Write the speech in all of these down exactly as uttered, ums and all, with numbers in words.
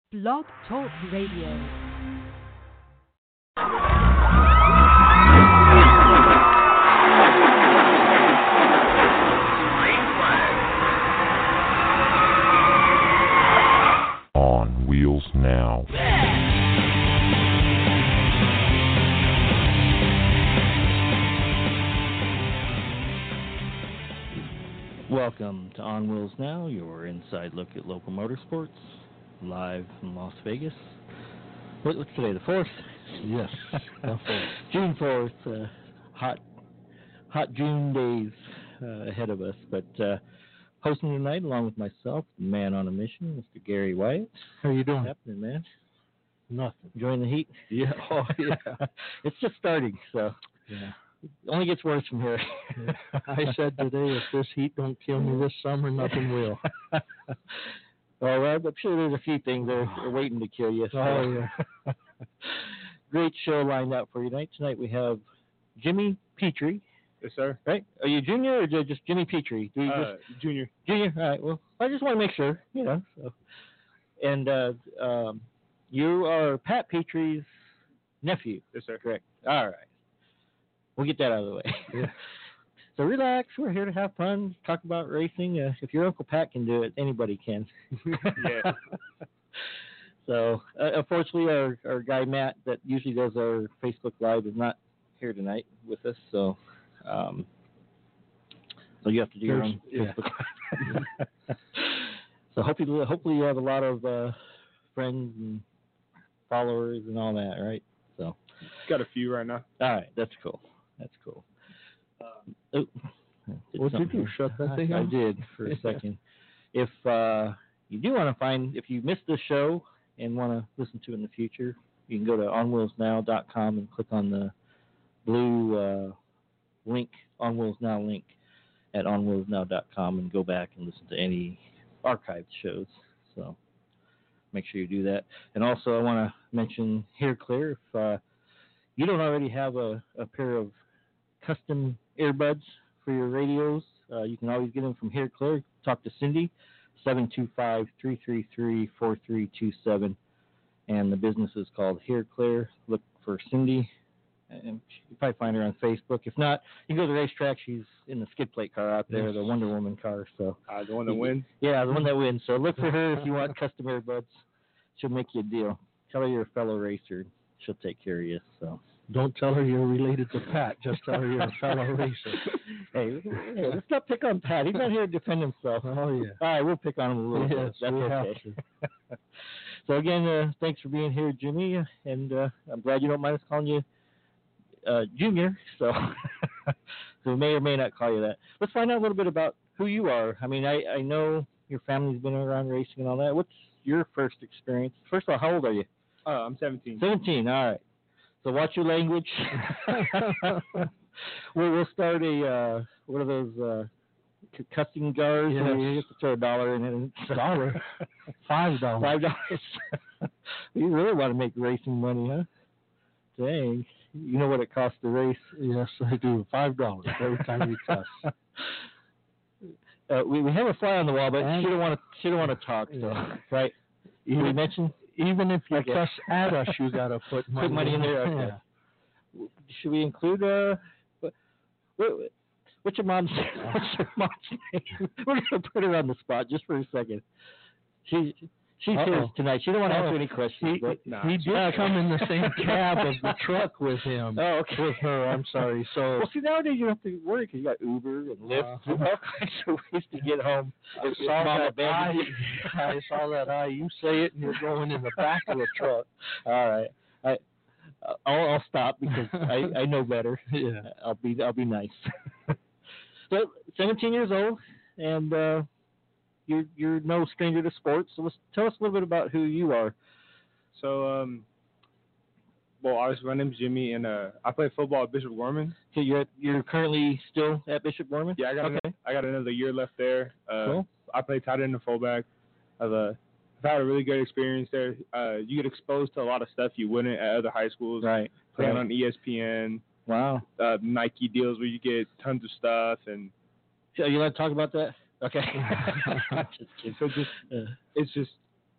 Blog Talk Radio. On Wheels Now. Welcome to On Wheels Now, your inside look at local motorsports, live from Las Vegas. What, what's today, the fourth? Yes, the fourth. June fourth, uh, hot, hot June days uh, ahead of us. But uh, hosting tonight, along with myself, the man on a mission, Mister Gary Wyatt. How you doing? What's happening, man? Nothing. Enjoying the heat? Yeah. Oh, yeah. It's just starting, so Yeah. it only gets worse from here. I said today, if this heat don't kill me this summer, nothing will. Well, I'm sure there's a few things that are, are waiting to kill you. So. Oh, yeah. Great show lined up for you tonight. Tonight we have Jimmy Petrie. Yes, sir. Right? Are you junior or just Jimmy Petrie? Do you Uh, just junior. junior? All right. Well, I just want to make sure, you know. So. And uh, um, you are Pat Petrie's nephew. Yes, sir. Correct. All right. We'll get that out of the way. Yeah. So relax. We're here to have fun, talk about racing. Uh, if your Uncle Pat can do it, anybody can. Yeah. So, uh, unfortunately, our, our guy Matt that usually does our Facebook Live is not here tonight with us. So, um, so you have to do your own There's- Facebook Live. So hopefully, hopefully you have a lot of uh, friends and followers and all that, right? So, Got a few right now. all right, that's cool. That's cool. Um, oh, did What did something you here. shut that thing I off? did for a second. If uh, you do want to find, if you missed this show and want to listen to it in the future, you can go to on wheels now dot com and click on the blue uh, link, On Wheels Now link at on wheels now dot com and go back and listen to any archived shows. So make sure you do that. And also I want to mention Here Clear, if uh, you don't already have a, a pair of custom earbuds for your radios, uh, you can always get them from Here Clear. Talk to Cindy, seven two five, three three three, four three two seven. And the business is called Here Clear. Look for Cindy. And you probably find her on Facebook. If not, you can go to the racetrack. She's in the skid plate car out there, the Wonder Woman car. So Uh, the one that wins. yeah, the one that wins. So look for her if you want custom earbuds. She'll make you a deal. Tell her you're a fellow racer. She'll take care of you. So. Don't tell her you're related to Pat. Just tell her you're a fellow racer. Hey, hey, let's not pick on Pat. He's not here to defend himself. Oh, yeah. All right, we'll pick on him a little Yes, bit. That's we have okay. So, again, uh, thanks for being here, Jimmy. And uh, I'm glad you don't mind us calling you uh, Junior. So, so we may or may not call you that. Let's find out a little bit about who you are. I mean, I, I know your family's been around racing and all that. What's your first experience? First of all, how old are you? Uh, I'm seventeen. seventeen, all right. So watch your language. we'll, we'll start a, uh, what are those, uh, c- cussing jars? Yes. Where you have to throw a dollar in it. Dollar? Five dollars. Five dollars. You really want to make racing money, huh? Dang. You know what it costs to race? Yes, I do. Five dollars every time you cuss. Uh, we, we have a fly on the wall, but And- she don't want to, she don't want to talk, so, Yeah. right? Did we Even, mention? even if you Okay. cuss at us, you got to put money, Put money in there, okay. Yeah. Should we include, uh, what, what, what's your mom's, what's your mom's name? We're going to put her on the spot just for a second. She, she's here Uh-oh. tonight. She don't want to answer Oh. any questions. He, but, Nah. he did come in the same cab of the truck with him. oh, okay. With her, I'm sorry. So Well, see, nowadays you don't have to worry because you got Uber and Lyft. Uh-huh. There's all kinds of ways to get home. I If saw Mama that eye. abandoned you. I saw that eye. You say it, and you're going in the back of the truck. All right. I, I'll, I'll stop because I, I know better. Yeah. I'll be I'll be nice. So, seventeen years old, and uh, you're you're no stranger to sports. So let's tell us a little bit about who you are. So, um, well, obviously my name's Jimmy, and uh, I play football at Bishop Gorman. So you're you're currently still at Bishop Gorman? Yeah, I got Okay. another, I got another year left there. Uh, Cool. I play tight end and fullback. I've uh, I've had a really good experience there. Uh, you get exposed to a lot of stuff you wouldn't at other high schools. Right. Playing right. on E S P N, Wow. uh, Nike deals where you get tons of stuff, and So you want to talk about that? Okay. Just kidding. so just Uh, it's just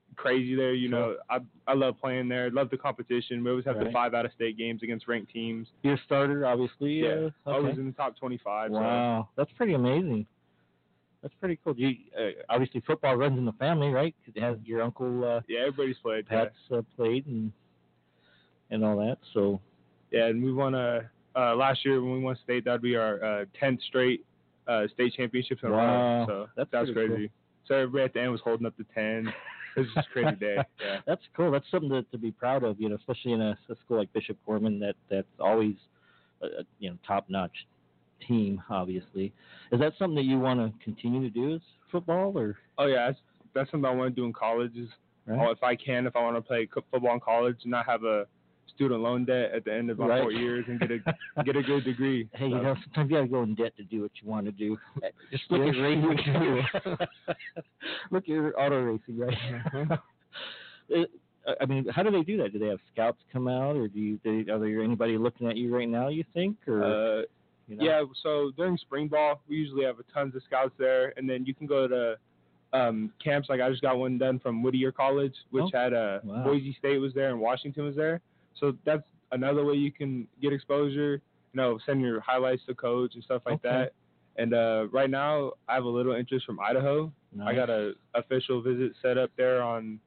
crazy there. You know, I I love playing there. Love the competition. We always have the Right. five out of state games against ranked teams. You're a starter, obviously. Yeah, Uh, okay. always in the top twenty-five. Wow, that's pretty amazing. That's pretty cool. You, uh, obviously, football runs in the family, right? 'Cause it has your uncle uh, So yeah, everybody's played. Yeah. Pat's uh, played and and all that. So Yeah, and we won a uh, last year when we won state. That'd be our uh, tenth straight uh, state championships in a Wow, row. So that's that was pretty crazy. So everybody at the end was holding up the ten. It was just a crazy day. Yeah. That's cool. That's something to, to be proud of, you know, especially in a, a school like Bishop Corman that that's always a, a you know top-notch team. Obviously, is that something that you want to continue to do? Is football or Oh yeah, that's, that's something I want to do in college. Is right? oh, if I can, if I want to play co- football in college, and not have a student loan debt at the end of my Right. four years and get a get a good degree. Hey, you So, know, sometimes you gotta go in debt to do what you want to do. Just look Yes, at racing. you Look at auto racing, right? Uh-huh. It- I mean, how do they do that? Do they have scouts come out, or do you? Do, are there anybody looking at you right now? You think, or uh, you know? yeah, so during spring ball, we usually have tons of scouts there, and then you can go to um, camps. Like I just got one done from Whittier College, which Oh, had uh, wow. Boise State was there and Washington was there. So that's another way you can get exposure. You know, send your highlights to coach and stuff like Okay. that. And uh, right now, I have a little interest from Idaho. I Nice. got a official visit set up there on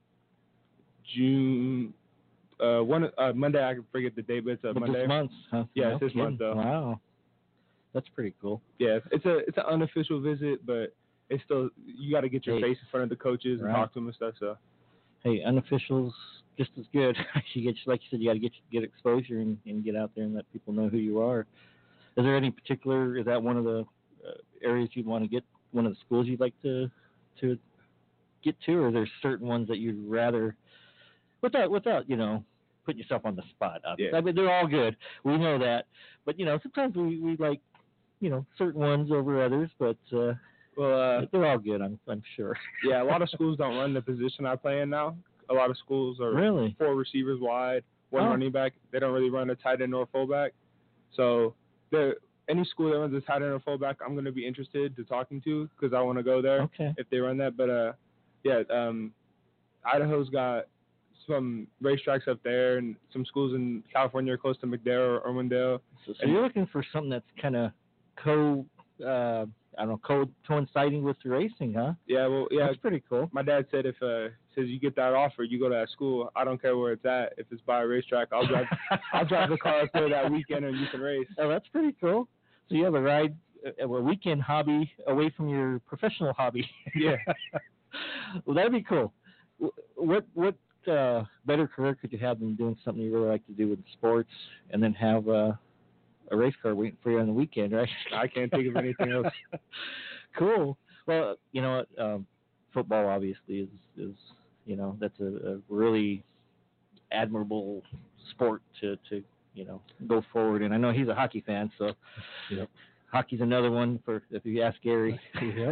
June uh, one uh, Monday. I can forget the date, but it's a But Monday. this month, huh? Yeah, No it's this month, kidding. though. Wow, that's pretty cool. Yeah, it's a it's an unofficial visit, but it's still you got to get your Hey. face in front of the coaches and Right. talk to them and stuff. So Hey, unofficials just as good. you get, like you said, you got to get get exposure and, and get out there and let people know who you are. Is there any particular? Is that one of the uh, areas you'd want to get? One of the schools you'd like to to get to, or are there certain ones that you'd rather, without without you know putting yourself on the spot? Obviously. Yeah. I mean, they're all good. We know that, but you know sometimes we, we like you know certain ones over others, but uh, well, uh, they're all good. I'm I'm sure. yeah, a lot of schools don't run the position I play in now. A lot of schools are Really? four receivers wide, one Oh. running back. They don't really run a tight end or fullback. So the any school that runs a tight end or fullback, I'm going to be interested to talking to because I want to go there Okay. if they run that. But uh, yeah, um, Idaho's got some racetracks up there and some schools in California close to McDowell or Irwindale. So, so you're looking for something that's kind of co, uh, I don't know, co coinciding with the racing, huh? Yeah, well, yeah. That's pretty cool. My dad said if uh says you get that offer, you go to that school. I don't care where it's at. If it's by a racetrack, I'll drive. I'll drive the car up there that weekend, and you can race. Oh, that's pretty cool. So you have a ride, a, a weekend hobby away from your professional hobby. Yeah. Well, that'd be cool. Wh- What what uh, better career could you have than doing something you really like to do with sports, and then have uh, a race car waiting for you on the weekend, right? I can't think of anything else. Cool. Well, you know what? Um, football obviously is is you know that's a, a really admirable sport to to you know go forward. And I know he's a hockey fan, so Yep. hockey's another one for if you ask Gary. Yep.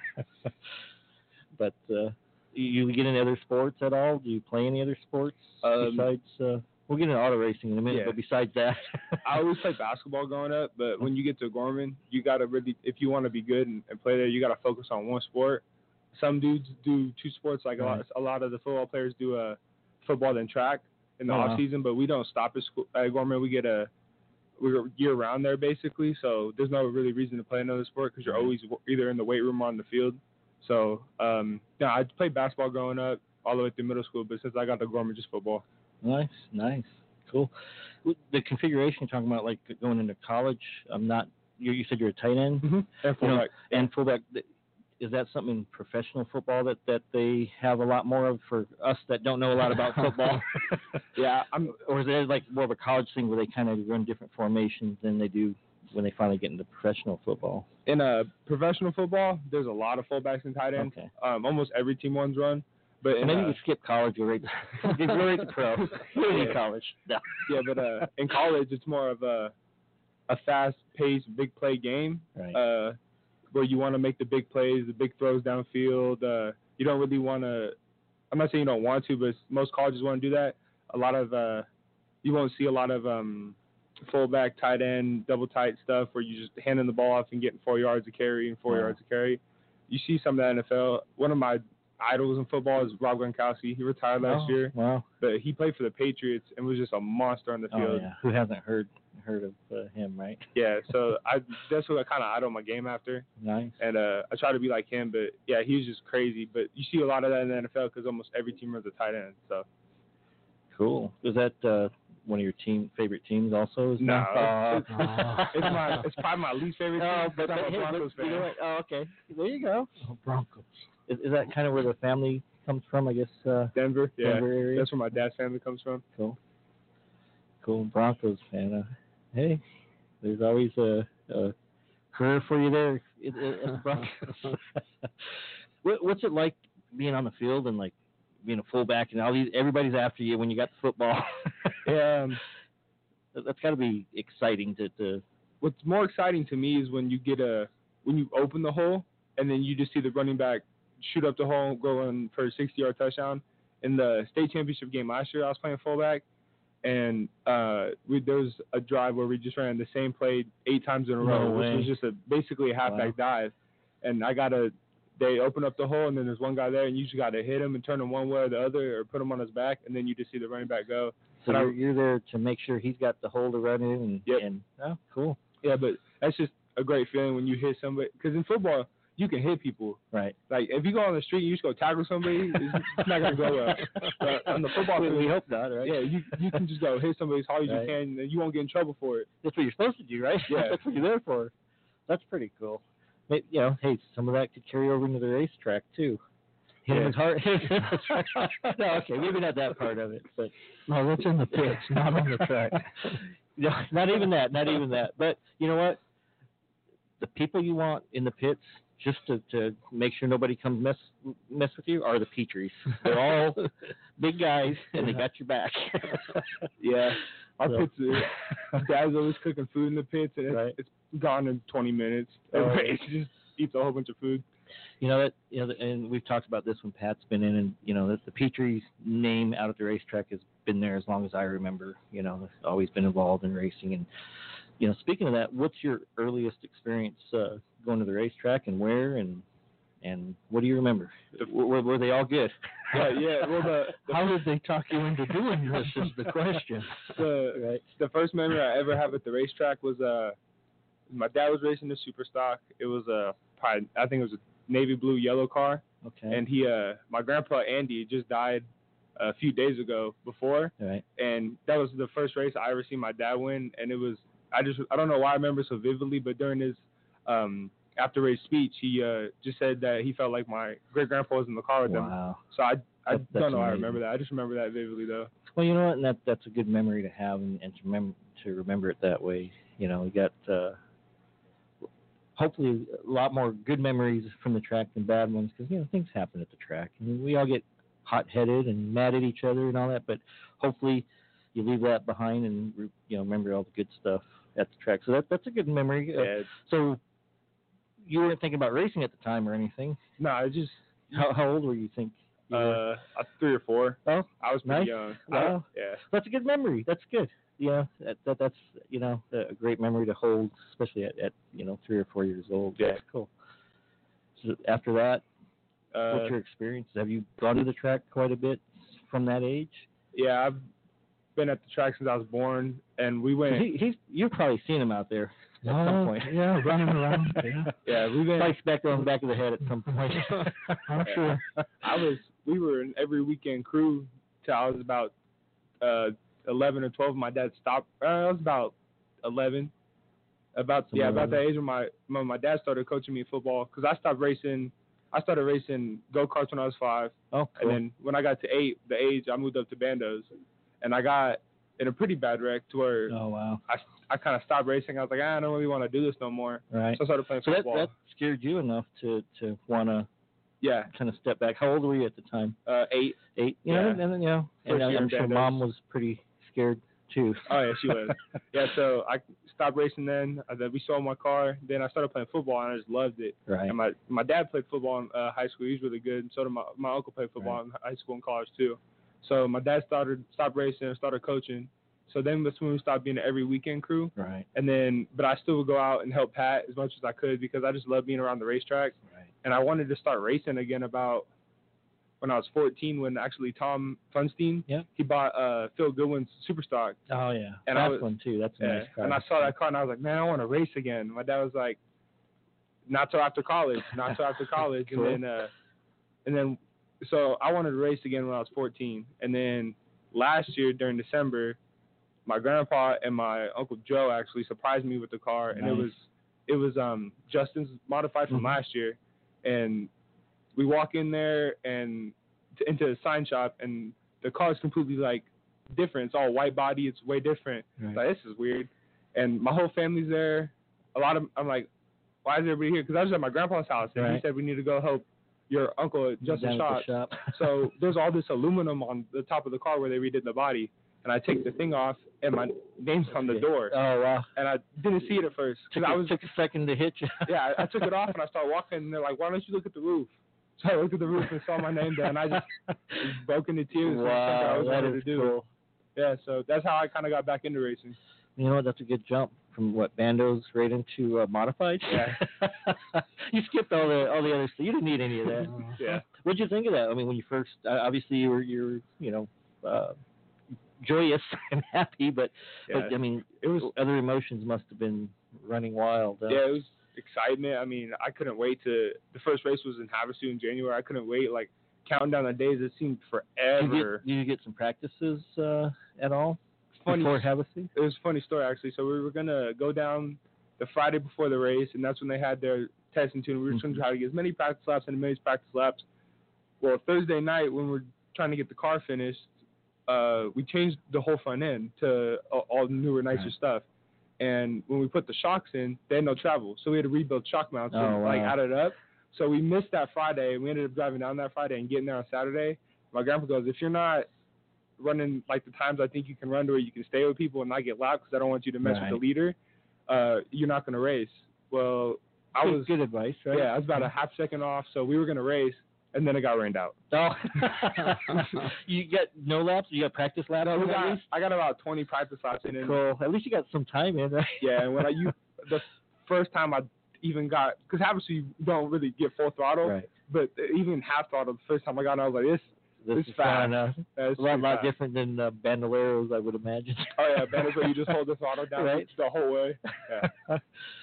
But uh, you, you get into other sports at all? Do you play any other sports Um, besides? Uh, we'll get into auto racing in a minute, yeah. but besides that, I always played basketball growing up, but when you get to Gorman, you got to really, if you want to be good and, and play there, you got to focus on one sport. Some dudes do two sports, like a lot. Right. A lot of the football players do uh, football then track in the Oh, wow. off season, but we don't stop at school at Gorman. We get a we're year round there basically, so there's no really reason to play another sport because you're Right. always w- either in the weight room or on the field. So um, yeah, I played basketball growing up all the way through middle school, but since I got to Gorman, just football. nice, nice, cool. With the configuration you're talking about, like going into college, I'm not. You, you said you're a tight end Mm-hmm. And you know, fullback. and fullback. th- Is that something in professional football that, that they have a lot more of for us that don't know a lot about football? Yeah, I'm Or is it like more of a college thing where they kind of run different formations than they do when they finally get into professional football? in a professional football. There's a lot of fullbacks and tight ends. Okay. Um, almost every team runs run. But in, Maybe uh, you skip college, go right, go right to pro. Maybe Yeah. college. No. yeah, but uh, in college, it's more of a a fast-paced, big play game. Right. Uh, where you want to make the big plays, the big throws downfield. Uh, you don't really want to. I'm not saying you don't want to, but most colleges want to do that. A lot of uh, you won't see a lot of um, fullback, tight end, double tight stuff where you just handing the ball off and getting four yards of carry and four Wow. yards of carry. You see some of that in the N F L. One of my idols in football is Rob Gronkowski. He retired last Oh, year, Wow. but he played for the Patriots and was just a monster on the Oh, field. yeah. Who hasn't heard heard of uh, him, right? Yeah, so I that's what I kind of idol my game after, Nice. and uh, I try to be like him. But yeah, he was just crazy. But you see a lot of that in the N F L because almost every team runs a tight end. So Cool. Is that uh, one of your team favorite teams also? Is no, that- it's, it's, it's my it's probably my least favorite team. Oh, but, because I'm a hey, but Broncos you know fan. what? Oh, okay. There you go. Oh, Broncos. Is, is that kind of where the family comes from? I guess. Uh, Denver, yeah, Denver area. that's where my dad's family comes from. Cool. Cool. Broncos fan. Uh, hey, there's always a, a career for you there at, at the Broncos. what, what's it like being on the field and like being a fullback and all these? Everybody's after you when you got the football. Yeah, um, That- That's got to be exciting to, to. what's more exciting to me is when you get a when you open the hole and then you just see the running back shoot up the hole, go in for a sixty-yard touchdown. In the state championship game last year, I was playing fullback, and uh, we, there was a drive where we just ran the same play eight times in a No row, way. which was just a basically a halfback dive. And I got to they open up the hole, and then there's one guy there, and you just got to hit him and turn him one way or the other, or put him on his back, and then you just see the running back go. So And I- you're, you're there to make sure he's got the hole to run in, and, Yep. and oh, cool, Yeah, but that's just a great feeling when you hit somebody. Because in football, you can hit people. right? Like, if you go on the street and you just go tackle somebody, it's, it's not going to go well. But on the football we, field, we hope not, right? yeah, you you can just go hit somebody as hard as Right. you can, and you won't get in trouble for it. That's what you're supposed to do, right? Yeah. That's what you're there for. That's pretty cool. But, you know, hey, some of that could carry over into the racetrack too. Hit him Yeah. as hard. No, okay, maybe not that part of it, but No, that's in the pits, not on the track. no, not even that, not even that. But you know what? The people you want in the pits, just to, to make sure nobody comes mess mess with you, are the Petries. They're all big guys, and they got your back. Yeah. Our So- pits, are, Dad's always cooking food in the pits, and it's, Right. it's gone in twenty minutes. Oh, It just eats a whole bunch of food. You know that, you know, and we've talked about this when Pat's been in, and you know that the Petrie's name out at the racetrack has been there as long as I remember. You know, it's always been involved in racing, and you know, speaking of that, what's your earliest experience uh, going to the racetrack, and where, and and what do you remember? Were, were they all good? Yeah, yeah. Well, the How did they talk you into doing this is the question. the Right. the first memory I ever have at the racetrack was uh, my dad was racing the super stock. It was a probably, I think it was a navy blue yellow car, Okay. and he uh my grandpa Andy just died a few days ago before, All right. and that was the first race I ever seen my dad win, and it was I just I don't know why I remember so vividly, but during his um after race speech he uh just said that he felt like my great grandpa was in the car with him. Wow. So I I That- that's don't know how I amazing. remember that. I just remember that vividly though. Well, you know what, and that that's a good memory to have, and, and to remember to remember it that way. You know, you got uh, hopefully a lot more good memories from the track than bad ones, because you know things happen at the track, and we all get hot-headed and mad at each other and all that. But hopefully, you leave that behind and re- you know remember all the good stuff at the track. So that that's a good memory. Uh, Yeah. So you weren't thinking about racing at the time or anything. No, I just How, how old were you? Think? You were? uh I- three or four. Oh, I was pretty nice. young. Wow. I, yeah. That's a good memory. That's good. Yeah, that, that that's you know a great memory to hold, especially at, at you know three or four years old. Yeah. That's cool. So after that, Uh, what's your experience? Have you gone to the track quite a bit from that age? yeah, I've been at the track since I was born, and we went. He, he's you've probably seen him out there at some Oh, point. yeah, running around. Yeah, Yeah, we've been. Probably smacked on the back of the head at some point. I'm sure. I was. We were in every weekend crew till I was about uh eleven or twelve. My dad stopped. Uh, I was about eleven. About Somewhere yeah, about around the age when my when my dad started coaching me football, because I stopped racing. I started racing go karts when I was five, Oh, cool. and then when I got to eight, the age I moved up to bandos, and I got in a pretty bad wreck to where oh wow. I I kind of stopped racing. I was like, ah, I don't really want to do this no more. Right. So I started playing So that football. that scared you enough to to want to yeah, kind of step back. How old were you at the time? uh, eight. Eight. You Yeah. know, and then you know, and First I- year I'm in sure bandos. mom was pretty scared too. Oh yeah, she was. yeah, so I stopped racing then. Uh, then we sold my car. Then I started playing football, and I just loved it. Right. And my my dad played football in uh, high school. He was really good. And so did my my uncle played football in high school and college too. So my dad started stopped racing and started coaching. So then that's when we stopped being an every weekend crew. Right. And then, but I still would go out and help Pat as much as I could because I just love being around the racetrack. Right. And I wanted to start racing again about when I was fourteen, when actually Tom Funstein, Yeah. he bought uh, Phil Goodwin's Superstock. Oh yeah, And I that's was- one too. That's a Yeah. nice car. And I saw that car and I was like, man, I want to race again. My dad was like, not till after college, not till after college. Cool. And then, uh, and then, so I wanted to race again when I was fourteen. And then last year during December, my grandpa and my uncle Joe actually surprised me with the car, and it Nice. was, it was um Justin's modified from Mhm. last year, and we walk in there and t- into the sign shop, and the car is completely like different. It's all white body. It's way different. Right. Like, this is weird. And my whole family's there. A lot of I'm like, why is everybody here? Because I was at my grandpa's house, and Right. he said we need to go help your uncle at Justin Down at Shop. the shop. So there's all this aluminum on the top of the car where they redid the body, and I take the thing off, and my name's on the door, Oh wow. and I didn't see it at first Took, because I it- was took a second to hit you. yeah, I, I took it off and I started walking, and they're like, why don't you look at the roof? So I looked at the roof and saw my name there, and I just broke into tears. and something I Wow, always that wanted is to do. cool. Yeah, so that's how I kind of got back into racing. You know what? That's a good jump from what bandos right into uh, modified. Yeah. You skipped all the all the other stuff. You didn't need any of that. Yeah. What'd you think of that? I mean, when you first, uh, obviously you were you're you know uh, joyous and happy, but Yeah. but I mean, It was other emotions must have been running wild. Uh, yeah, it was excitement. I mean, I couldn't wait to. The first race was in Havasu in January. I couldn't wait. Like counting down the days, it seemed Did forever. you, get, did you get some practices uh, at all Funny. before Havasu? It was a funny story actually. So we were gonna go down the Friday before the race, and that's when they had their testing tune. We were trying to try to get as many practice laps and as many practice laps. Well, Thursday night when we we're trying to get the car finished, uh, we changed the whole front end to all, all newer, nicer Right. stuff. And when we put the shocks in, they had no travel, so we had to rebuild shock mounts Oh, and like wow. add it up. So we missed that Friday. We ended up driving down that Friday and getting there on Saturday. My grandpa goes, if you're not running like the times I think you can run to where you can stay with people and not get loud because I don't want you to mess Right. with the leader, uh, you're not going to race. Well, I Good- was good advice, right? yeah, I was about a half second off, so we were going to race, and then it got rained out. Oh, you got no laps? You got practice laps? No, we at got, least? I got about twenty practice laps in. And, Cool. At least you got some time in, right? yeah, and when I you the first time I even got, because obviously you don't really get full throttle, Right. but even half throttle, the first time I got in, I was like, this, This It's is fast. fine, uh, that's a lot, pretty lot fast. different than uh, bandoleros, I would imagine. Oh yeah, better so you just hold the throttle down Right. the whole way. Yeah.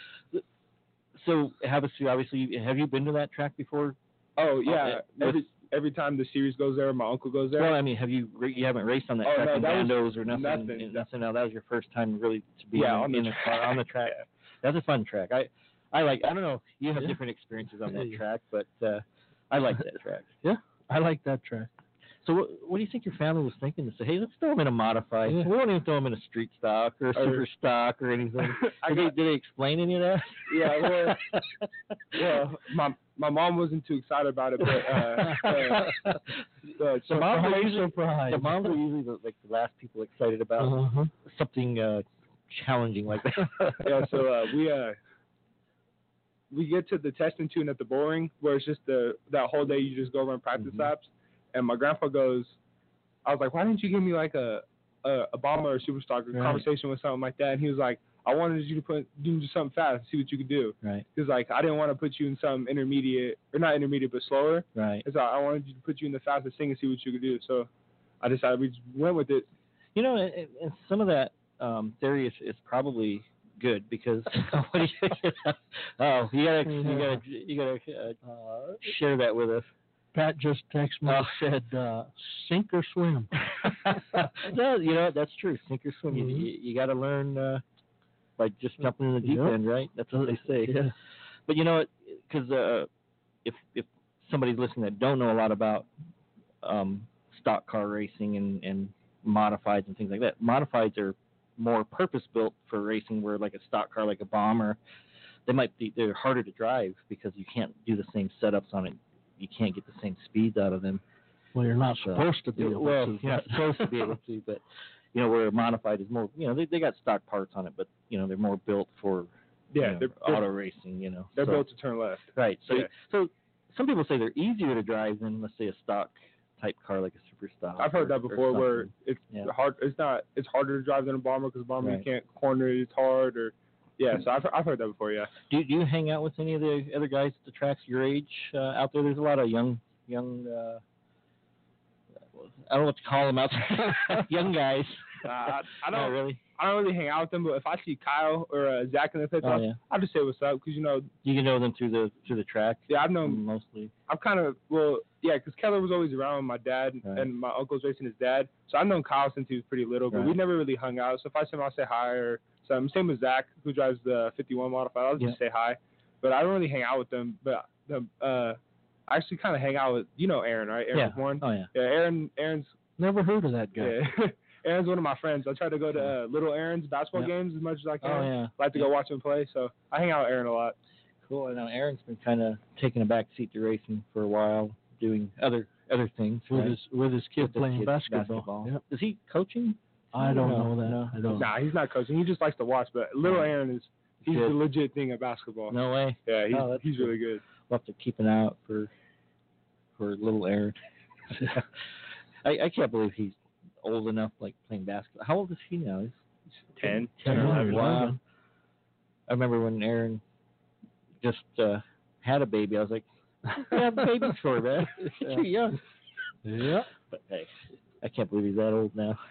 So, Havasu, obviously, have you been to that track before? Oh yeah, Uh, every every time the series goes there, my uncle goes there. Well, I mean, have you ra- you haven't raced on that Oh, track no, in that was bandos or nothing? nothing. in- nothing. Now that was your first time really to be Yeah, in, on the in a car on the track. Yeah. That's a fun track. I I like. I don't know. You have Yeah. different experiences on that Yeah. track, but uh, I like that track. I like that track. So what, what do you think your family was thinking to say, hey, let's throw him in a modified. Yeah. We won't even throw him in a street stock or a Or- super stock or anything. I did, got- they, did they explain any of that? Yeah, well, well, my my mom wasn't too excited about it, but uh, uh, the, the moms are Surprise, usually, surprise. the moms are usually the, like the last people excited about Uh-huh. something uh, challenging like that. yeah, so uh, we uh we get to the testing tune at the boring where it's just the that whole day you just go run practice Mhm. laps, and my grandpa goes, I was like, why didn't you give me like a a, a bomber or a superstar Right. conversation with something like that? And he was like, I wanted you to put do something fast and see what you could do. Right, He's like, I didn't want to put you in some intermediate or not intermediate but slower. right. It's like, I wanted you to put you in the fastest thing and see what you could do. So I decided we just went with it. You know, and, and some of that um, theory is, is probably good because what do you, oh, you gotta you gotta you gotta uh, share that with us. Pat just texted me Oh. and said, uh, sink or swim. No, you know what? That's true. Sink or swim. You, Mhm. you, you got to learn uh, by just jumping in the deep Yep. end, right? That's what they say. Yeah. But you know what? Because uh, if if somebody's listening that don't know a lot about um, stock car racing and, and modifieds and things like that, modifieds are more purpose built for racing. Where like a stock car, like a bomber, they might be they're harder to drive because you can't do the same setups on it. You can't get the same speeds out of them. Well, you're not So- supposed to be able well, to. you're not supposed to be able to, but you know, where a modified is more, you know, they they got stock parts on it, but you know, they're more built for you Yeah, know, they're, they're, auto racing, you know. they're so, built to turn left. right. So yeah. so some people say they're easier to drive than let's say a stock type car like a super stock. I've heard or- that or before, where something. it's Yeah. hard. It's not. It's harder to drive than a bomber because a bomber Right. you can't corner it. It's hard. Or yeah. So I've I've heard that before. Yeah. Do do you hang out with any of the other guys at the tracks your age uh, out there? There's a lot of young young uh, I don't know what to call them out there. Young guys. Uh, I, I Not don't really. I don't really hang out with them, but if I see Kyle or uh, Zach in the pit Oh, stop, yeah. I'll just say what's up because you know, You can know them through the through the track. yeah, I've known. Mostly. I'm kind of well, yeah, because Keller was always around with my dad Right. and my uncle's racing his dad, so I've known Kyle since he was pretty little, but we Right. never really hung out. So if I see him, I'll say hi or something. Same with Zach, who drives the fifty-one modified. I'll just say hi, but I don't really hang out with them. But the uh, I actually kind of hang out with you know Aaron, right? Aaron Yeah. McMorrin. Oh yeah. Yeah, Aaron. Aaron's Never heard of that guy. yeah. Aaron's one of my friends. I try to go to uh, Little Aaron's basketball Yeah. games as much as I can. Oh yeah. I like to go watch him play, so I hang out with Aaron a lot. Cool. I know Aaron's been kind of taking a back seat to racing for a while, doing other other things. With right? his with his kid With the playing kids, basketball. Yep. Is he coaching? I don't No, know that. no. I don't. Nah, he's not coaching. He just likes to watch. But Little Aaron is he's Good. the legit thing at basketball. No way. Yeah, he's Oh, that's he's cool. really good. We'll have to keep an eye out for for little Aaron. I, I can't believe he's old enough, like playing basketball. How old is he now? He's Ten, Ten ten or or eleven. Wow. eleven. I remember when Aaron just uh, had a baby. I was like, "You have babies for, man? You're too young." Yeah. But hey, I can't believe he's that old now.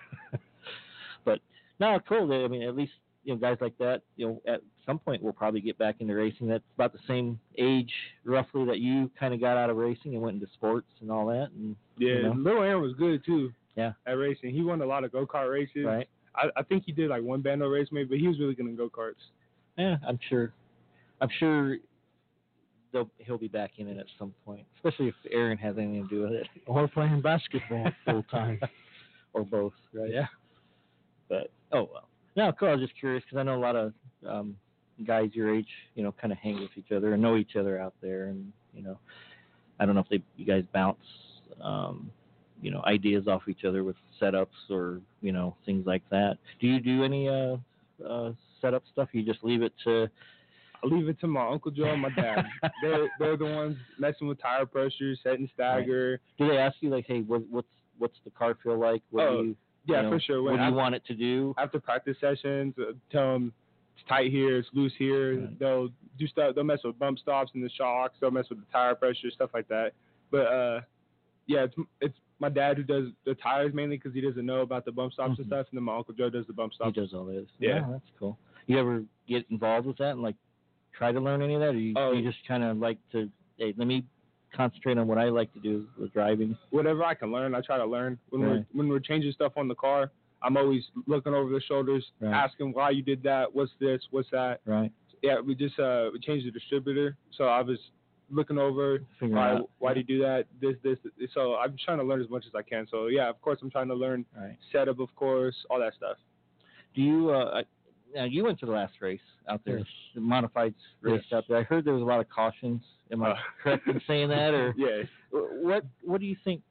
But no, cool. I mean, at least you know guys like that. You know, at some point we'll probably get back into racing. That's about the same age, roughly, that you kind of got out of racing and went into sports and all that. And Yeah, you know, Little Aaron was good too. Yeah. At racing, he won a lot of go kart races. right? I, I think he did like one bando race maybe, but he was really good in go karts. Yeah, I'm sure. I'm sure they'll, he'll be back in it at some point, especially if Aaron has anything to do with it, Or playing basketball full time. or both, right? Yeah. But oh well. No, cool. I was just curious because I know a lot of um, guys your age, you know, kind of hang with each other and know each other out there, and you know, I don't know if they you guys bounce, um, you know, ideas off each other with setups or you know things like that. Do you do any uh, uh, setup stuff? You just leave it to I leave it to my Uncle Joe and my dad. they're they're the ones messing with tire pressure, setting stagger. Do they ask you like, hey, what, what's what's the car feel like? What Oh, do you, Yeah, you know, for sure. What When do you I- want it to do? after practice sessions, uh, tell them it's tight here, it's loose here. Right. They'll do stuff. They'll mess with bump stops and the shocks. They'll mess with the tire pressure, stuff like that. But uh, yeah, it's it's my dad who does the tires mainly because he doesn't know about the bump stops Mhm. and stuff, and then my Uncle Joe does the bump He stops. does all this. Yeah. Oh, that's cool. You ever get involved with that and like try to learn any of that, or you, Oh. you just kind of like to, hey, let me concentrate on what I like to do with driving? Whatever I can learn, I try to learn. When Right. we're when we're changing stuff on the car, I'm always looking over the shoulders, Right. asking why you did that, what's this, what's that. Right. Yeah, we just uh we changed the distributor, so I was looking over Figure why out. why do you do that, this this. this. So I'm trying to learn as much as I can. So yeah, of course I'm trying to learn Right. setup, of course, all that stuff. Do you? Uh, I- now you went to the last race out there, Yes. the modified race Yes. out there. I heard there was a lot of cautions. Am I Uh, correct in saying that, or Yeah. what? What do you think?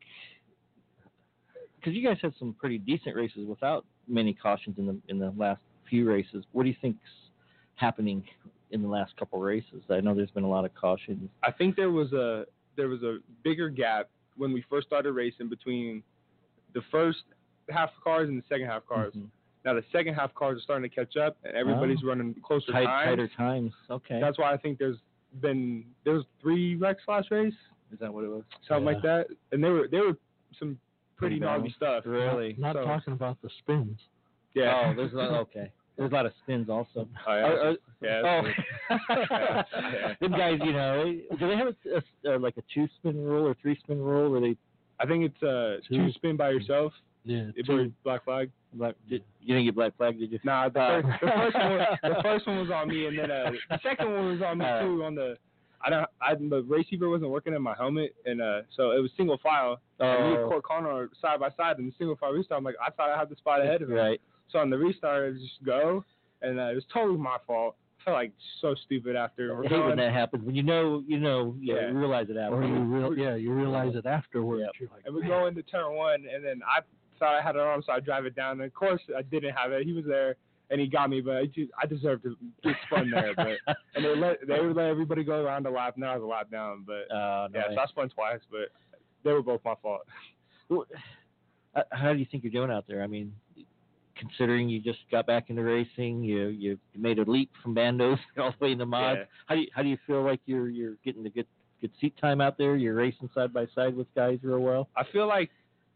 Because you guys had some pretty decent races without many cautions in the in the last few races. What do you think's happening in the last couple races? I know there's been a lot of cautions. I think there was a there was a bigger gap when we first started racing between the first half cars and the second half cars. Mhm. Now the second half cars are starting to catch up, and everybody's running closer Tight, times. tighter times. Okay. That's why I think there's been there's three wrecks last race, Is that what it was? something Yeah. like that, and there were there were some pretty Pretty gnarly balanced. stuff. Really? Not So- talking about the spins. Yeah. Oh, there's a lot, okay. There's a lot of spins also. Oh, yeah. Are- are- Yeah, Oh, that's Yeah. them guys, you know, do they have a, a, a like a two spin rule or three spin rule where they I think it's uh Two. two spin by yourself Yeah. if two. you're black flag. black? Did, you didn't get black flag, did you? Nah, the, Uh, first, the first one the first one was on me, and then uh, the second one was on me Uh, too. On the I don't I the receiver wasn't working in my helmet, and uh so it was single file. And me and Oh, Court Connor are side by side in the single file restart. I'm like I thought I had the spot ahead of him. right. So on the restart, I just go, and uh, it was totally my fault. I felt like so stupid after. I We're hate when going, that happens. When you know, you know, you Yeah. realize it Or afterwards. you real, yeah, you realize it afterwards. Yep. You're like, and we go into turn one, and then I thought I had it on, so I drive it down. And of course, I didn't have it. He was there, and he got me, but I, just, I deserved to get spun there. But and they let they would let everybody go around the lap. Now I was a lap down, but Uh, no yeah, way. so I spun twice, but they were both my fault. Well, uh, How do you think you're doing out there? I mean, considering you just got back into racing, you you made a leap from bandos all the way into mods. Yeah. How do you how do you feel like you're you're getting the good good seat time out there? You're racing side by side with guys real well. I feel like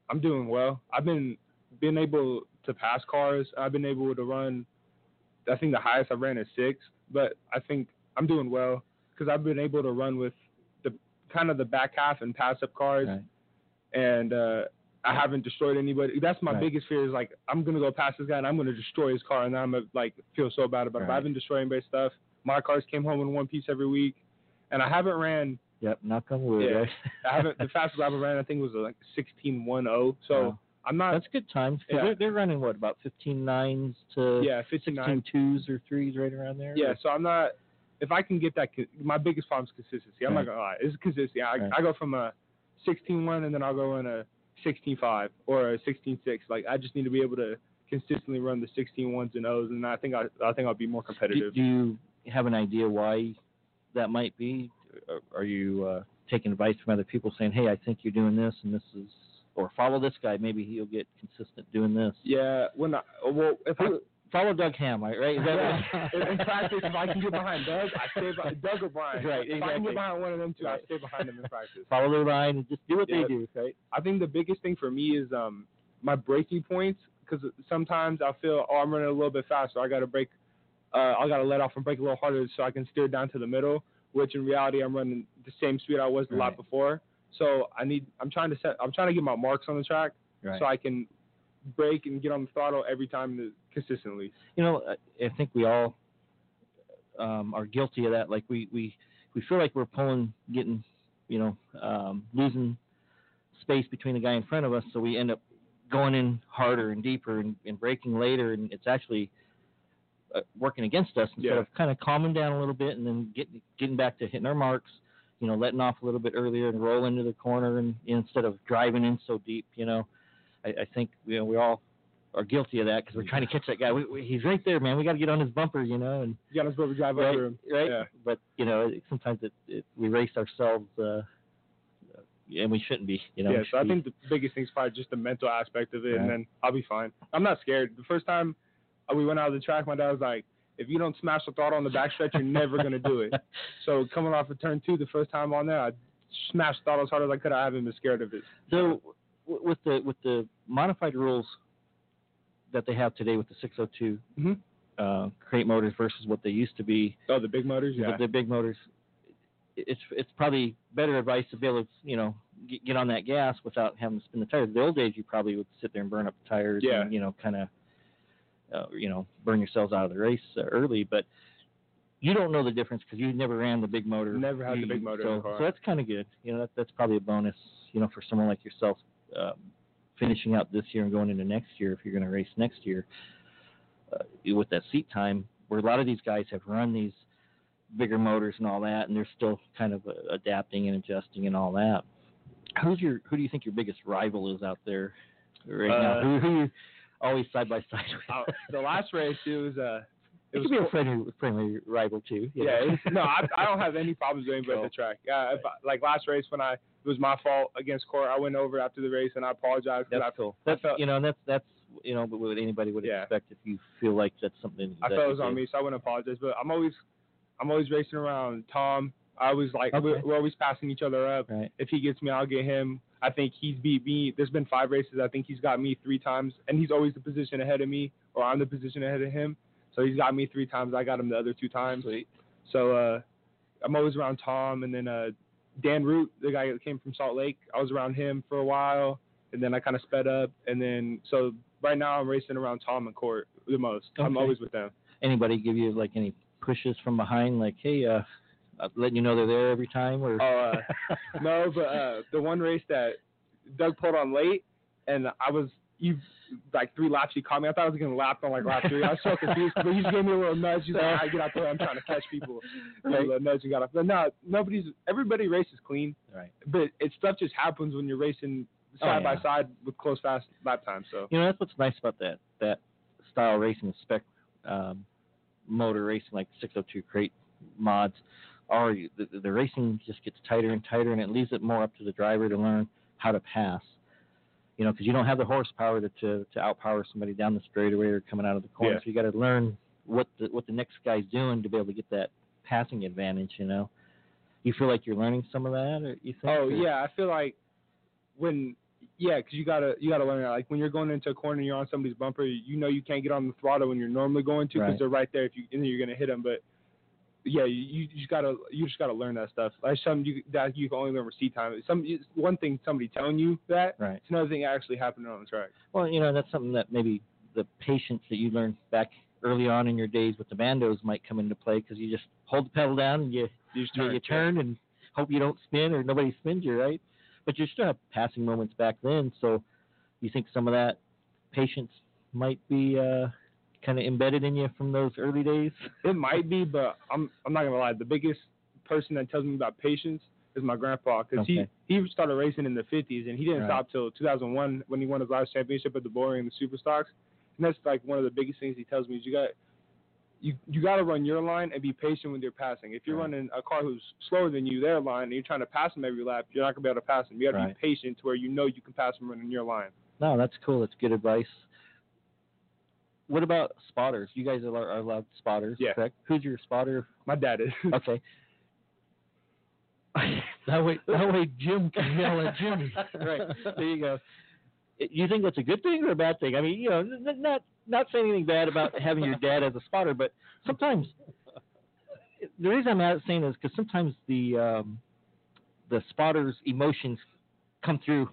I'm doing well. I've been been able to pass cars. I've been able to run. I think the highest I've ran is six, but I think I'm doing well because I've been able to run with the kind of the back half and pass up cars, Right. and uh, I haven't destroyed anybody. That's my Right. biggest fear is like I'm gonna go past this guy and I'm gonna destroy his car, and then I'm gonna like feel so bad about it. But Right. I've been destroying anybody's stuff. My cars came home in one piece every week, and I haven't ran. Yep, knock on wood. Yeah, Right? I haven't. The fastest I ever ran, I think, was like sixteen one oh. So Wow. I'm not. That's good times. 'Cause Yeah. they're, they're running, what, about fifteen nines to yeah, fifty-nine. sixteen twos or threes right around there? Yeah, so I'm not. If I can get that, co- my biggest problem is consistency. I'm Right. not gonna lie, it's consistency. I, Right. I go from a sixteen one and then I'll go in a sixteen five or a sixteen six. Like I just need to be able to consistently run the sixteen ones and O's, and I think I, I think I'll be more Do, competitive. do you have an idea why that might be? Are- Are you uh, taking advice from other people saying, hey, I think you're doing this and this is, or follow this guy, maybe he'll get consistent doing this? Yeah, when I well if I Follow Doug Ham, right? Right? Is that yeah. in, in practice, if I can get behind Doug, I stay behind Doug or Brian. Right, If I can exactly. get behind one of them two, Right. I stay behind them in practice. Follow their line and just do what Yeah. they do, right? I think the biggest thing for me is um my braking points, because sometimes I feel oh I'm running a little bit faster. I got to brake, uh, I got to let off and brake a little harder so I can steer down to the middle. Which in reality I'm running the same speed I was the lap Right. before. So I need I'm trying to set I'm trying to get my marks on the track Right. so I can brake and get on the throttle every time to, consistently. You know, I, I think we all um, are guilty of that. Like we, we, we feel like we're pulling, getting, you know, um, losing space between the guy in front of us, so we end up going in harder and deeper and, and braking later, and it's actually uh, working against us instead Yeah. of kind of calming down a little bit and then getting getting back to hitting our marks. You know, letting off a little bit earlier and roll into the corner, and instead of driving in so deep. You know, I, I think you know we all are guilty of that because we're trying to catch that guy. We, we, he's right there, man. We got to get on his bumper, you know, and You got to supposed to drive right, over him. right. Yeah. But you know, it, sometimes it, it, we race ourselves, uh, and we shouldn't be. You know. Yeah, we so should I be- think the biggest thing is probably just the mental aspect of it, Right. and then I'll be fine. I'm not scared. The first time uh, we went out of the track, my dad was like, if you don't smash the throttle on the backstretch, you're never going to do it. So coming off of turn two, the first time on there, I smashed the throttle as hard as I could. I haven't been scared of it. So w- with the with the modified rules that they have today with the six oh two Mhm. uh, crate motors versus what they used to be, Oh, the big motors? the, Yeah. the big motors, it's it's probably better advice to be able to you know get, get on that gas without having to spin the tires. The old days, you probably would sit there and burn up the tires, Yeah. and you know kind of uh, you know burn yourselves out of the race uh, early, but. You don't know the difference because you never ran the big motor. Never had the You- big motor so, in the car. So that's kind of good. You know, that, that's probably a bonus. You know, for someone like yourself, um, finishing out this year and going into next year, if you're going to race next year, uh, with that seat time, where a lot of these guys have run these bigger motors and all that, and they're still kind of uh, adapting and adjusting and all that. Who's your? Who do you think your biggest rival is out there right now? Uh, Who, who you always side by side with? Uh, the last race, it was uh, It it could was be a friendly, friendly rival too. you Yeah, know? it's, no, I, I don't have any problems doing anybody at the track. Uh, if I, like last race when I it was my fault against Court, I went over after the race and I apologized. 'cause That's I, cool. I That's felt, you know, that's that's you know, what anybody would Yeah. expect if you feel like that's something. I that felt it you was on do. me, so I wouldn't apologize. But I'm always, I'm always racing around Tom. I always like Okay. we're, we're always passing each other up. Right. If he gets me, I'll get him. I think he's beat me. There's been five races. I think he's got me three times, and he's always the position ahead of me, or I'm the position ahead of him. So he's got me three times. I got him the other two times. Sweet. So uh, I'm always around Tom, and then uh, Dan Root, the guy that came from Salt Lake. I was around him for a while, and then I kind of sped up, and then so right now I'm racing around Tom and Court the most. I'm Okay. always with them. Anybody give you like any pushes from behind, like, hey, uh, uh, letting you know they're there every time, or? Oh, uh, no, but uh, the one race that Doug pulled on late, and I was you like three laps. He caught me. I thought I was gonna lap on like lap three. I was so confused, but he just gave me a little nudge. He's like, "All right, get out there. I'm trying to catch people." Right. A little nudge and got off. But no, nobody's. Everybody races clean, Right. but it stuff just happens when you're racing side Oh, by yeah. side with close fast lap times. So You know, that's what's nice about that that style racing, spec um, motor racing, like six oh two crate mods. Are you, the, the racing just gets tighter and tighter, and it leaves it more up to the driver to learn how to pass. You know, because you don't have the horsepower to, to to outpower somebody down the straightaway or coming out of the corner. Yeah. So you got to learn what the what the next guy's doing to be able to get that passing advantage. You know, you feel like you're learning some of that, or you think? Oh or- yeah, I feel like when Yeah, because you gotta you gotta learn that. Like when you're going into a corner, and you're on somebody's bumper. You know you can't get on the throttle when you're normally going to because Right. they're right there. If you and then you're gonna hit them. But yeah, you, you just gotta you just gotta learn that stuff. Like some you that you can only learn with seat time. Some it's one thing somebody telling you that. Right. It's another thing actually happening on the track. Well, you know, that's something that maybe the patience that you learned back early on in your days with the bandos might come into play because you just hold the pedal down and you You just you, turn. you turn and hope you don't spin or nobody spins you, right? But you still have passing moments back then, so you think some of that patience might be uh, kind of embedded in you from those early days? It might be, but I'm I'm not gonna lie. The biggest person that tells me about patience is my grandpa, because Okay. he he started racing in the fifties and he didn't Right. stop till two thousand one when he won his last championship at the Bullring and the Super Stocks. And that's like one of the biggest things he tells me is you got you you got to run your line and be patient when you're passing. If you're Right. running a car who's slower than you, their line, and you're trying to pass them every lap, you're not gonna be able to pass them. You got to Right. be patient to where you know you can pass them running your line. No, that's cool. That's good advice. What about spotters? You guys are, are allowed spotters, Yeah. correct? Who's your spotter? My dad is. Okay. That way, that way Jim can yell at Jimmy. Right. There you go. You think that's a good thing or a bad thing? I mean, you know, n- not not saying anything bad about having your dad as a spotter, but sometimes the reason I'm not saying is because sometimes the um, the spotter's emotions come through.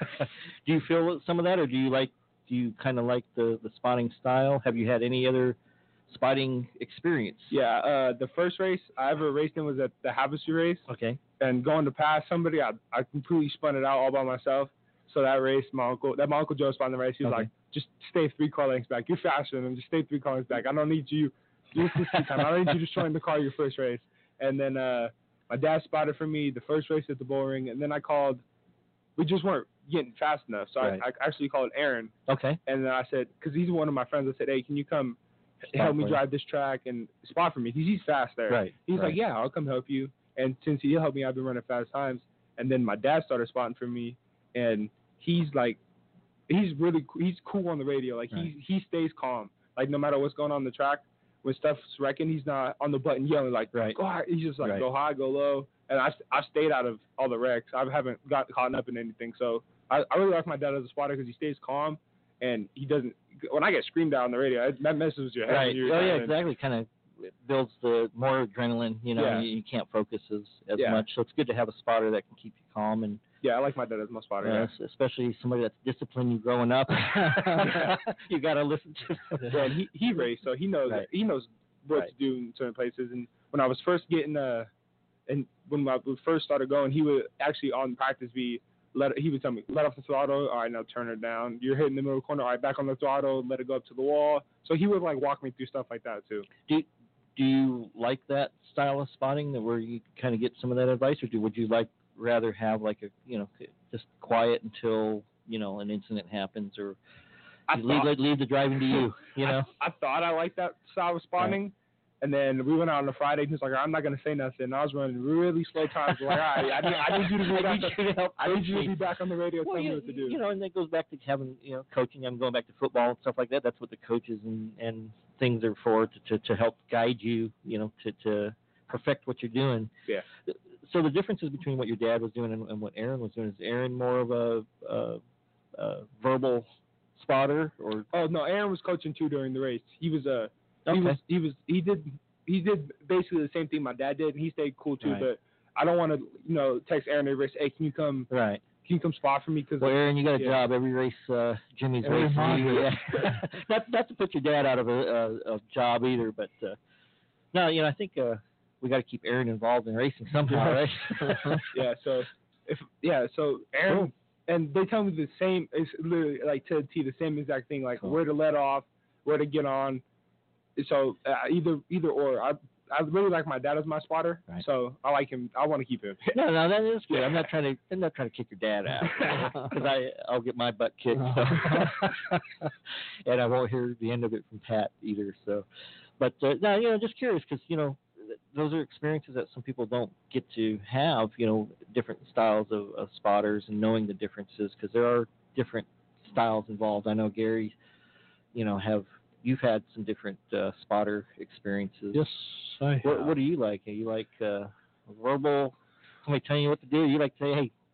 Do you feel some of that, or do you like do you kind of like the the spotting style? Have you had any other spotting experience? Yeah, uh, the first race I ever raced in was at the Havasu race. Okay. And going to pass somebody, I I completely spun it out all by myself. So that race, my uncle, that my uncle Joe spun the race. He was Okay. like, just stay three car lengths back. You're faster than them. Just stay three car lengths back. I don't need you. Use this seat time. I don't need you destroying the car your first race. And then uh, my dad spotted for me the first race at the Bullring, and then I called. We just weren't getting fast enough, so Right. I, I actually called Aaron, Okay. and then I said, because he's one of my friends, I said, hey, can you come help me for you. drive this track and spot for me? He's, he's fast there. Right. He's right. like, yeah, I'll come help you. And since he helped me, I've been running fast times. And then my dad started spotting for me, and he's like, he's really, he's cool on the radio. Like Right. he he stays calm. Like no matter what's going on in the track, when stuff's wrecking, he's not on the button yelling like, Right. go high. He's just like, Right. go high, go low. And I I stayed out of all the wrecks. I haven't got caught up in anything. So I, I really like my dad as a spotter because he stays calm and he doesn't. When I get screamed at on the radio, that messes with your head. Right. when you're Oh yeah, driving. exactly. Kind of builds the more adrenaline. You know, Yeah. you, you can't focus as, as Yeah. much. So it's good to have a spotter that can keep you calm and Yeah, I like my dad as my spotter. uh, Yeah. s- especially somebody that's disciplined you growing up. You got to listen to. Yeah, and he he raced, so he knows Right. he knows what Right. to do in certain places. And when I was first getting uh, and when I was first started going, he would actually on practice be let he would tell me let off the throttle. All right, now turn it down. You're hitting the middle corner. All right, back on the throttle. Let it go up to the wall. So he would like walk me through stuff like that too. Do Do you like that style of spotting, that where you kind of get some of that advice, or do would you like rather have like a you know just quiet until you know an incident happens, or I you leave thought, leave the driving to you? You know. I, I thought I liked that style of spotting. And then we went out on a Friday. And he was like, I'm not gonna say nothing. And I was running really slow times. Like, all right, I need, I need you to be I back. need you to help I need coach you to me. be back on the radio. Well, Tell me you, what to do. you know, and that goes back to having, you know, coaching. I'm going back to football and stuff like that. That's what the coaches and, and things are for, to, to, to help guide you, you know, to, to perfect what you're doing. Yeah. So the differences between what your dad was doing and, and what Aaron was doing, is Aaron more of a, a, a verbal spotter, or? Oh no, Aaron was coaching too during the race. He was uh, he Okay. was he was he did he did basically the same thing my dad did, and he stayed cool too. Right. But I don't want to you know text Aaron every race. Hey, can you come? Right. Can you come spot for me? Because Well, Aaron, you got a Yeah. job every race. Uh, Jimmy's Every race. month. Yeah. not not to put your dad out of a, a, a job either, but uh, no, you know, I think uh, we got to keep Aaron involved in racing somehow, right? yeah, so if yeah, so Aaron Cool. and they tell me the same. It's literally like to the T, the same exact thing. Like Cool. where to let off, where to get on. So uh, either either or. I I really like my dad as my spotter. Right. So I like him. I want to keep him. No, no, that is good. I'm not trying to. I'm not trying to kick your dad out, because I I'll get my butt kicked, so. And I won't hear the end of it from Pat either. So, but uh, no, you know, just curious, because you know, th- those are experiences that some people don't get to have. You know, different styles of, of spotters and knowing the differences, because there are different styles involved. I know Gary, you know, have you've had some different uh, spotter experiences. Yes, I have. What, what do you like? Are you like uh, verbal, somebody telling you what to do? You like to say, hey,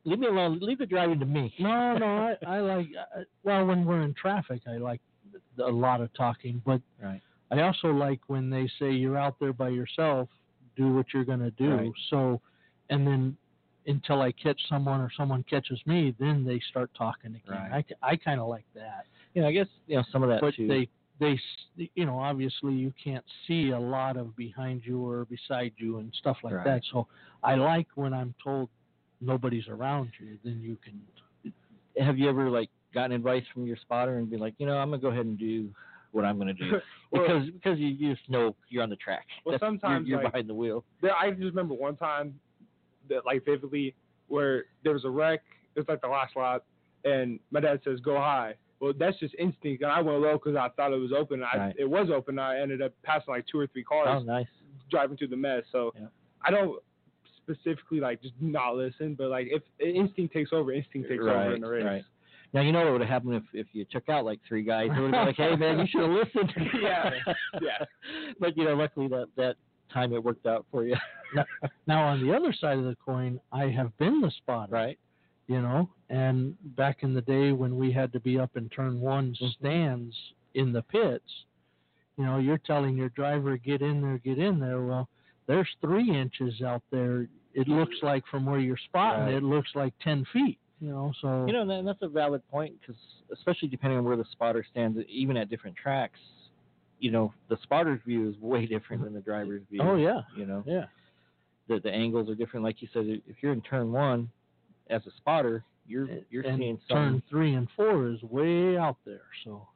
leave me alone. Leave the driving to me. No, no, I, I like, uh, well, when we're in traffic, I like a lot of talking, but Right. I also like when they say you're out there by yourself, do what you're going to do. Right. So, and then until I catch someone or someone catches me, then they start talking again. Right. I, I kind of like that. You know, I guess you know some of that But too. they, they, s- you know, obviously you can't see a lot of behind you or beside you and stuff like Right. that. So I like when I'm told nobody's around you, then you can. Have you ever like gotten advice from your spotter and be like, you know, I'm gonna go ahead and do what I'm gonna do Well- because because you, you just know you're on the track. Well, That's- you're- sometimes, you're, like- behind the wheel. There, I just remember one time that like vividly where there was a wreck. It was like the last lap, and my dad says go high. Well, that's just instinct, and I went low because I thought it was open. I, Right. It was open. I ended up passing like two or three cars Oh, nice. driving through the mess. So Yeah. I don't specifically like just not listen, but like if instinct takes over, instinct takes Right, over in the race. right. Now you know what would have happened if, if you took out like three guys. It would have been like, hey man, you should have listened. Yeah, yeah. But you know, luckily that that time it worked out for you. Now on the other side of the coin, I have been the spotter. Right. You know, and back in the day when we had to be up in turn one Mm-hmm. stands in the pits, you know, you're telling your driver, get in there, get in there. Well, there's three inches out there. It looks like from where you're spotting, Right. it looks like ten feet, you know, so. You know, and that's a valid point because especially depending on where the spotter stands, even at different tracks, you know, the spotter's view is way different than the driver's view. Oh, yeah. You know, Yeah. the the angles are different. Like you said, if you're in turn one, as a spotter, you're you're and seeing turn something. three and four is way out there, so.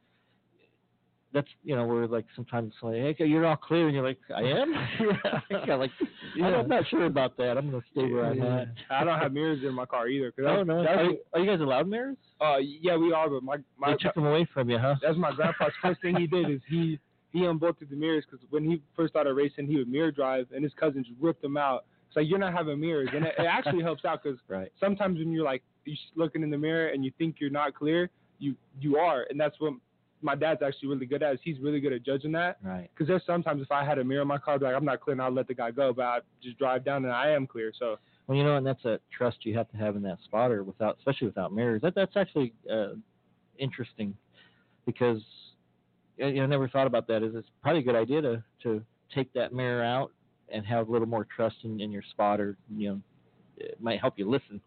That's you know where like sometimes it's like, hey, you're all clear, and you're like, I am. yeah, like Yeah. I'm not sure about that. I'm gonna stay where I'm Yeah. at. I don't have mirrors in my car either. Cause Oh that's, no, that's are you, are you guys allowed mirrors? uh, yeah, we are, but my my They took them away from you, huh? that's my grandpa's first thing he did is he he unbolted the mirrors because when he first started racing, he would mirror drive, and his cousins ripped them out. It's like you're not having mirrors, and it, it actually helps out because Right. sometimes when you're like you're looking in the mirror and you think you're not clear, you you are, and that's what my dad's actually really good at. Is he's really good at judging that. Right. Because there's sometimes if I had a mirror in my car, I'd be like I'm not clear, and I'll let the guy go, but I just drive down and I am clear. So Well, you know, and that's a trust you have to have in that spotter, without, especially without mirrors. That that's actually uh, interesting, because you know, I never thought about that. Is it's probably a good idea to to take that mirror out and have a little more trust in, in your spotter. You know, it might help you listen.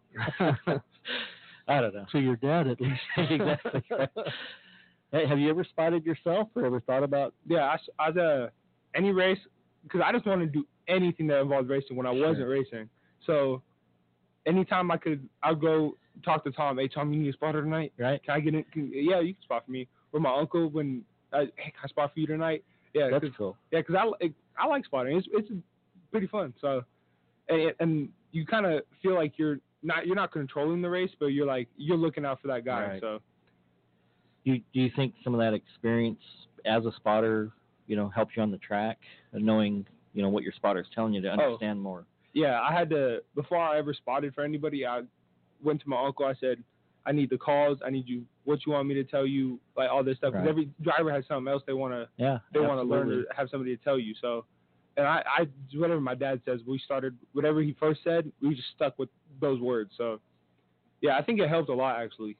I don't know. To your dad, at least. Exactly. Hey, have you ever spotted yourself, or ever thought about? yeah, I, s- I was uh, any race because I just wanted to do anything that involved racing when I Sure. wasn't racing. So anytime I could, I'd go talk to Tom. Hey, Tom, you need a spotter tonight? Right. Can I get in? Can, yeah, you can spot for me. Or my uncle when, I, hey, can I spot for you tonight? Yeah, That's cause, cool. yeah, because I, li- I like spotting. It's it's pretty fun. So, and, and you kind of feel like you're not you're not controlling the race, but you're like you're looking out for that guy. Right. So Do do you think some of that experience as a spotter, you know, helps you on the track, and knowing you know what your spotter's telling you to understand more? yeah, I had to before I ever spotted for anybody. I went to my uncle. I said, I need the calls. I need you. What you want me to tell you? Like all this stuff. Because Right. every driver has something else they want to Yeah, they want to learn absolutely. to have somebody to tell you. So, and I, I whatever my dad says, we started whatever he first said. We just stuck with those words. So, yeah, I think it helped a lot actually.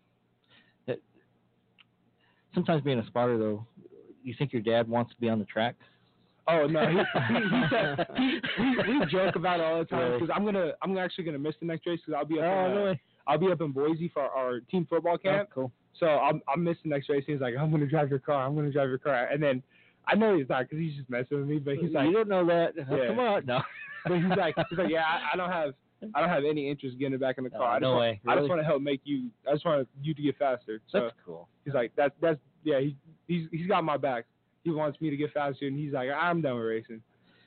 Sometimes being a spotter, though, you think your dad wants to be on the track? Oh no, he, he, he said he, we, we joke about it all the time Really? because I'm gonna I'm actually gonna miss the next race because I'll be up Oh, in, uh, really? I'll be up in Boise for our team football camp. Oh, cool. So I'll I'll miss the next race. He's like, I'm gonna drive your car. I'm gonna drive your car. And then I know he's not because he's just messing with me. But he's like, you don't know that. Oh, Yeah. come on, no. but he's like, he's like, yeah, I, I don't have I don't have any interest getting back in the car. Oh, I just no want, way. I Really? just want to help make you. I just want you to get faster. So That's cool. he's like, that's that's yeah. He he's he's got my back. He wants me to get faster, and he's like, I'm done with racing.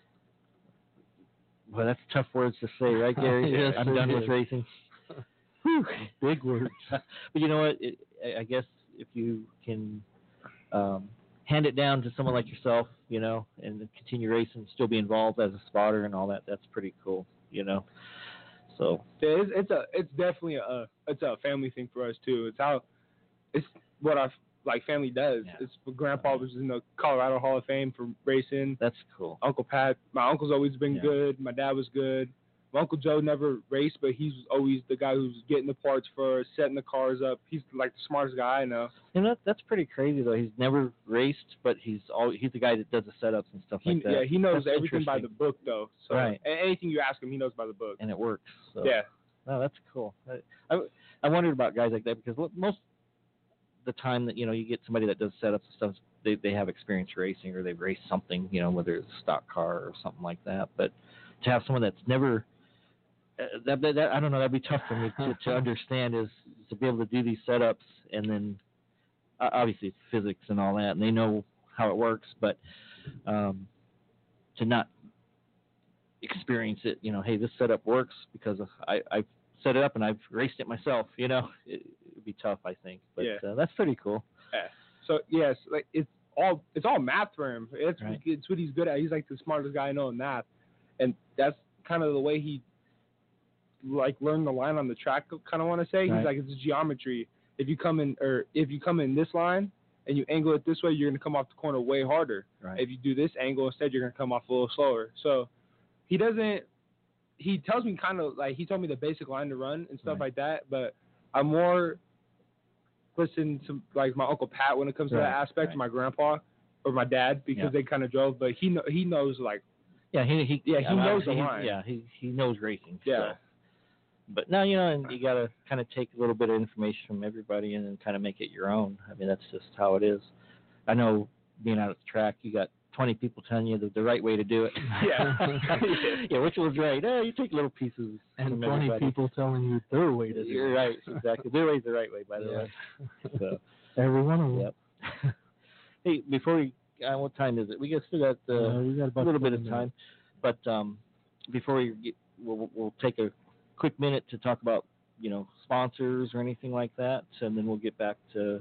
Well, that's tough words to say, right, Gary? Yes, I'm it done is. with racing. Whew. Big words. But you know what? It, I- I guess if you can um, hand it down to someone like yourself, you know, and then continue racing, still be involved as a spotter and all that, that's pretty cool, you know. So, Yeah, it's, it's a it's definitely a it's a family thing for us too. It's how it's what our like family does. Yeah. It's grandpa was in the Colorado Hall of Fame for racing. that's cool. Uncle Pat, my uncle's always been Yeah. good. My dad was good. My Uncle Joe never raced, but he's always the guy who's getting the parts for us, setting the cars up. He's like the smartest guy I know. You know, that's pretty crazy though. He's never raced, but he's all he's the guy that does the setups and stuff He, like that. yeah, he knows That's everything by the interesting. book though. So Right. a- anything you ask him, he knows by the book. And it works. So. Yeah. Oh, that's cool. I, I, I wondered about guys like that because what- most the time that you know you get somebody that does setups and stuff, they they have experience racing or they've raced something, you know, whether it's a stock car or something like that. But to have someone that's never uh, that, that, that I don't know, that'd be tough for me to, to understand is to be able to do these setups and then uh, obviously it's physics and all that, and they know how it works, but um, to not experience it, you know, hey, this setup works because of, I I set it up and I've raced it myself, you know, it would be tough, I think, but Yeah. uh, that's pretty cool. Yeah. So yes, like it's all it's all math for him. It's Right. it's what he's good at. He's like the smartest guy I know in math, and that's kind of the way he like learned the line on the track. Kind of want to say Right. he's like it's geometry. If you come in or if you come in this line and you angle it this way, you're gonna come off the corner way harder. Right. If you do this angle instead, you're gonna come off a little slower. So he doesn't. He tells me kind of like he told me the basic line to run and stuff Right. like that, but I'm more listen to like my Uncle Pat when it comes to Right, that aspect, right. my grandpa or my dad because Yeah. they kind of drove, but he kno- he knows like Yeah, he he Yeah, he I mean, knows the he- line. Yeah, he he knows racing. Yeah. So. But now you know, and you gotta kind of take a little bit of information from everybody and then kind of make it your own. I mean, that's just how it is. I know being out at the track, you got twenty people telling you the, the right way to do it. Yeah. yeah, which was right. Oh, you take little pieces And from twenty everybody. people telling you their way to do You're it. right, exactly. Their way's the right way, by the Yeah. way. So, Every one of them. yep. Hey, before we, uh, what time is it? We got still got uh, Uh, we got a about little bit twenty of time, but um, before we get, we'll, we'll take a quick minute to talk about you know sponsors or anything like that, and then we'll get back to.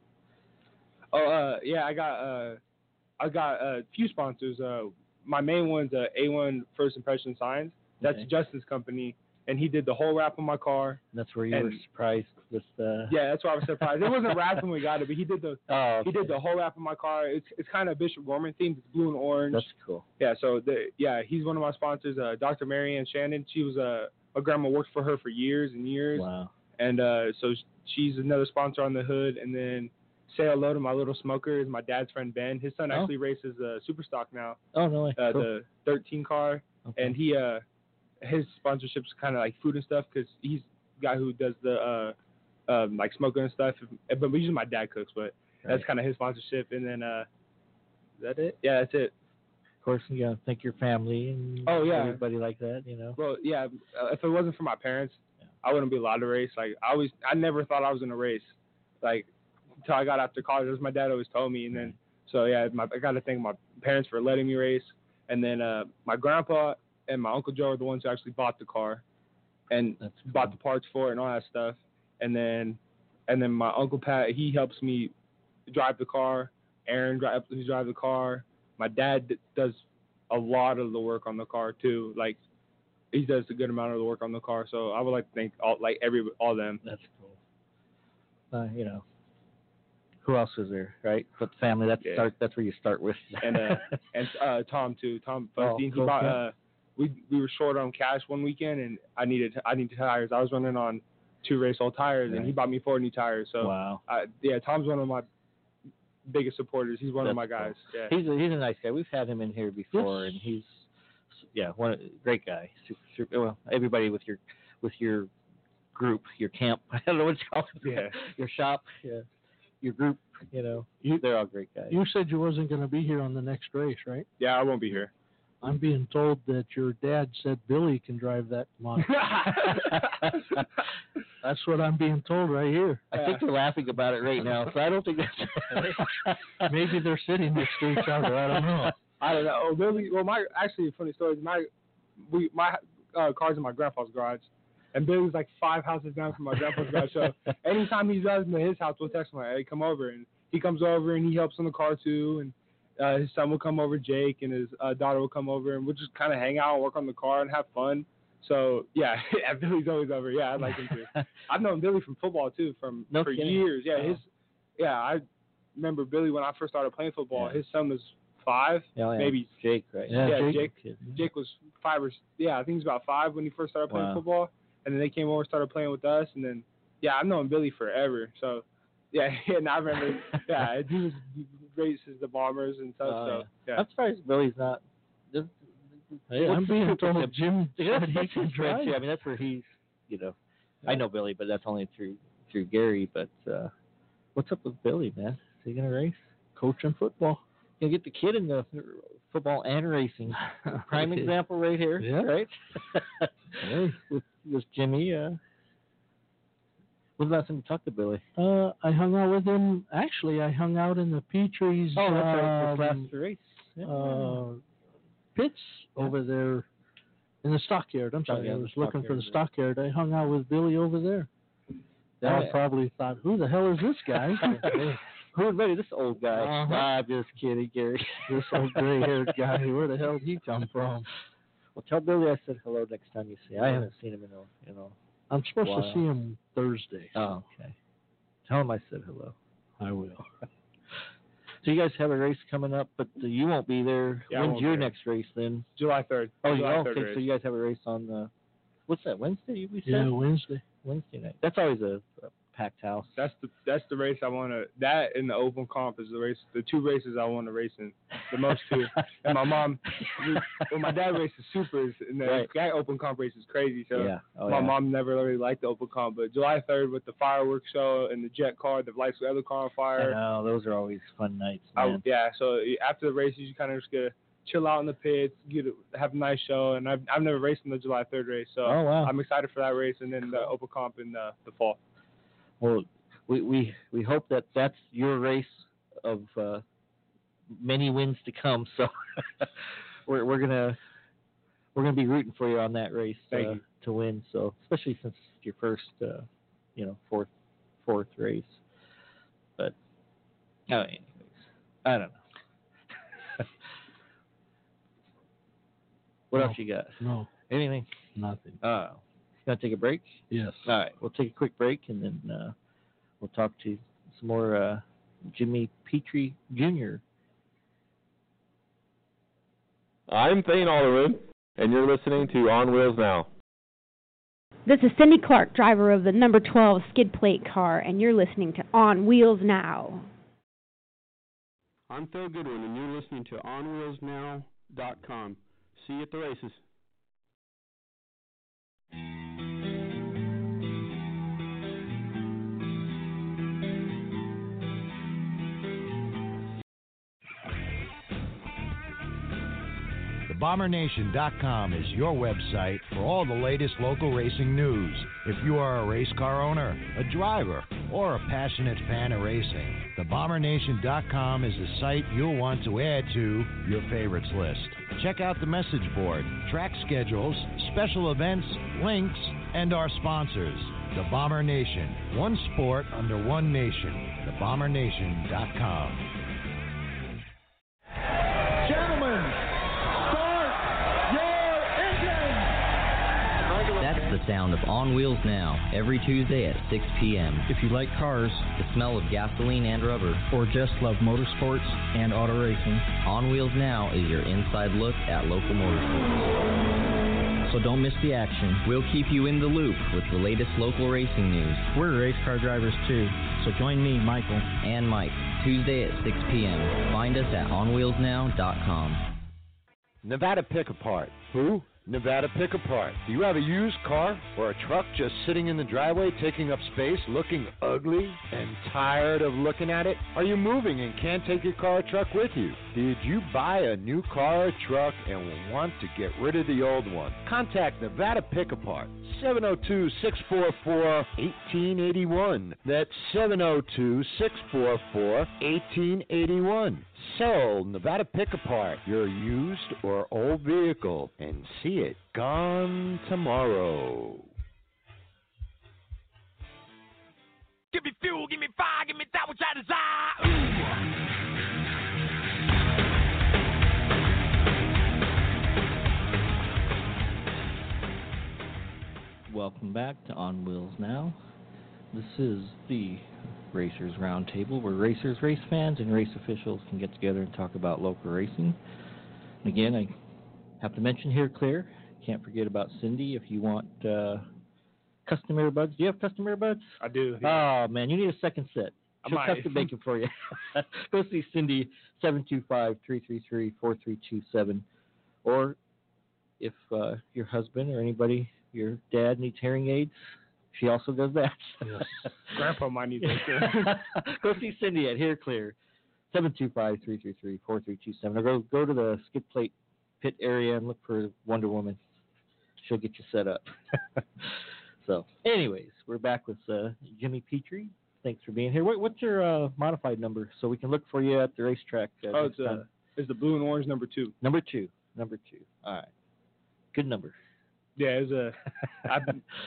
oh uh yeah I got uh I got a few sponsors. Uh, my main one's uh, A one First Impression Signs. That's Okay. Justin's company, and he did the whole wrap on my car. That's where you were And- surprised with. Uh, Yeah, that's why I was surprised. It wasn't wrapped when we got it, but he did the Oh, he did okay. the whole wrap on my car. It's it's kind of Bishop Gorman themed. It's blue and orange. That's cool. Yeah, so the yeah, he's one of my sponsors. Uh, Doctor Mary Ann Shannon. She was uh, my grandma worked for her for years and years, Wow. and uh, so she's another sponsor on the hood. And then say hello to my little smoker is my dad's friend Ben. His son Oh. actually races uh, Super Stock now, Oh no way. uh, Cool. the thirteen car, Okay. and he uh his sponsorship's kind of like food and stuff because he's the guy who does the uh um, like smoking and stuff. But usually my dad cooks, but that's Right. kind of his sponsorship. And then uh, is that it? Yeah, that's it. Of course, you gotta thank your family and Oh, yeah. everybody like that. You know. Well, yeah. Uh, if it wasn't for my parents, Yeah. I wouldn't be allowed to race. Like I always, I never thought I was gonna race. Like until I got after college, as my dad always told me. And then so yeah, my, I got to thank my parents for letting me race. And then uh, my grandpa and my Uncle Joe are the ones who actually bought the car, and That's cool. bought the parts for it and all that stuff. And then, and then my Uncle Pat, he helps me drive the car. Aaron drives he drives the car. My dad d- does a lot of the work on the car too. Like he does a good amount of the work on the car. So I would like to thank all like every all of them. That's cool. Uh, you know, who else is there, right? But the family. That's Yeah. start. That's where you start with. And uh, and uh, Tom too. Tom Oh, Funstein. cool, he bought. yeah. Uh, we we were short on cash one weekend, and I needed I needed tires. I was running on two race old tires, and he Right. bought me four new tires. So Wow. uh, yeah, Tom's one of my biggest supporters. He's one of That's my cool. guys. Yeah. He's a, he's a nice guy. We've had him in here before, Yes. and he's yeah, one great guy. Super, super, well, everybody with your with your group, your camp. I don't know what you call it. Yeah. Your shop. Yeah. Your group. You know, You- they're all great guys. You said you wasn't going to be here on the next race, right? Yeah, I won't be here. I'm being told that your dad said Billy can drive that monster. That's what I'm being told right here. I think they're laughing about it right now, so I don't think that's. Maybe they're sitting next to each other. I don't know. I don't know. Oh, Billy. Well, my actually a funny story. My we my uh, car's in my grandpa's garage, and Billy's like five houses down from my grandpa's garage. So anytime he drives me to his house, we'll text him like, "Hey, come over." And he comes over and he helps on the car too. And uh, his son will come over, Jake, and his uh, daughter will come over, and we'll just kind of hang out, and work on the car, and have fun. So yeah, yeah, Billy's always over. Yeah, I like him too. I've known Billy from football too, from No for kidding. years. Yeah, Oh. his yeah, I remember Billy when I first started playing football. Yeah. His son was five, Oh, yeah. maybe. Jake, right? Yeah, Yeah, Jake- Jake. Kid. Jake was five or yeah, I think he was about five when he first started playing Wow. football, and then they came over and started playing with us, and then yeah, I've known Billy forever, so yeah, and I remember yeah, he was he races the Bombers and stuff, Oh, so yeah. yeah. I'm surprised Billy's not. This, Hey, what's I'm the being super told tip? Jim Yeah, said he that's can his friend, drive. too. I mean, that's where he's, you know, I know Billy, but that's only through through Gary. But uh, what's up with Billy, man? Is he gonna race? Coaching football. You get the kid in the football and racing. Prime Okay. example right here, Yeah. right? Hey. with, with Jimmy. Uh, when's the last time you talked to Billy? Uh, I hung out with him. Actually, I hung out in the Petrie's Oh, that's right. This um, last race. Yeah. uh, pits Yeah. over there in the stockyard. I'm Oh, sorry, yeah, I the was looking for the stockyard, stockyard. I hung out with Billy over there. Dad Yeah. probably thought, "Who the hell is this guy?" Who's ready? This old guy. Uh-huh. Ah, I'm just kidding, Gary. This old gray-haired guy. Where the hell did he come from? Well, tell Billy I said hello next time you see him. I haven't seen him in a, you know. I'm supposed Wow. to see him Thursday. Oh, okay. Tell him I said hello. I will. So you guys have a race coming up, but uh, you won't be there. Yeah, I When's won't your be there. next race then? July third. Oh, July yeah. third Okay, race. so you guys have a race on uh, what's that? Wednesday? We said Yeah, Wednesday. Wednesday night. That's always a, a packed house. That's the that's the race I want to. That and the Open Comp is the race. The two races I want to race in the most too. And my mom, when my dad races supers, and the Right. that Open Comp race is crazy. So yeah. Oh, my yeah. mom never really liked the Open Comp, but July third with the fireworks show and the jet car, the lights with other car on I fire. know those are always fun nights, I, man. yeah. So after the races, you kind of just get chill out in the pits, get a, have a nice show. And I've I've never raced in the July third race, so Oh, wow. I'm excited for that race, and then the Open Comp in the, the fall. Well, we, we we hope that that's your race of uh, many wins to come. So we're we're gonna we're gonna be rooting for you on that race Thank uh, you. to win. So especially since it's your first, uh, you know, fourth fourth race. But oh, anyways, I don't know. What No. else you got? No, Anything? nothing. Uh, gonna take a break? Yes. All right, we'll take a quick break and then uh, we'll talk to some more uh, Jimmy Petrie Junior I'm Thane Alderwood, and you're listening to On Wheels Now. This is Cindy Clark, driver of the number twelve skid plate car, and you're listening to On Wheels Now. I'm Phil Goodwin, and you're listening to on wheels now dot com. See you at the races. the bomber nation dot com is your website for all the latest local racing news. If you are a race car owner, a driver, or a passionate fan of racing, the bomber nation dot com is the site you'll want to add to your favorites list. Check out the message board, track schedules, special events, links, and our sponsors. The Bomber Nation, one sport under one nation. the bomber nation dot com. Gentlemen, start your engines! That's the sound of On Wheels Now, every Tuesday at six p.m. If you like cars, the smell of gasoline and rubber, or just love motorsports and auto racing, On Wheels Now is your inside look at local motorsports. So don't miss the action. We'll keep you in the loop with the latest local racing news. We're race car drivers too, so join me, Michael, and Mike, Tuesday at six p.m. Find us at on wheels now dot com. Nevada Pick Apart. Who? Nevada Pick Apart. Do you have a used car or a truck just sitting in the driveway taking up space, looking ugly, and tired of looking at it? Are you moving and can't take your car or truck with you? Did you buy a new car or truck and want to get rid of the old one? Contact Nevada Pick Apart. seven oh two, six four four, one eight eight one. That's seven oh two, six four four, one eight eight one. Sell Nevada Pick Apart your used or old vehicle and see it gone tomorrow. Give me fuel, give me fire, give me that which I desire. Ooh. Welcome back to On Wheels Now. This is the Racers Roundtable, where racers, race fans, and race officials can get together and talk about local racing. And again, I have to mention here, Claire, can't forget about Cindy if you want uh, custom earbuds. Do you have custom earbuds? I do. Yeah. Oh, man, you need a second set. She'll custom make it for you. Go see Cindy, seven two five, three three three, four three two seven. Or if uh, your husband or anybody, your dad needs hearing aids, she also does that. Yes. Grandpa might need that. Go see Cindy at Hear Clear, seven two five, three three three, four three two seven. Or go, go to the skid plate pit area and look for Wonder Woman. She'll get you set up. So, anyways, we're back with uh, Jimmy Petrie. Thanks for being here. What, what's your uh, modified number so we can look for you at the racetrack? Uh, oh, it's, uh, it's the blue and orange number two. Number two. Number two. All right. Good number. Yeah, it's a. I,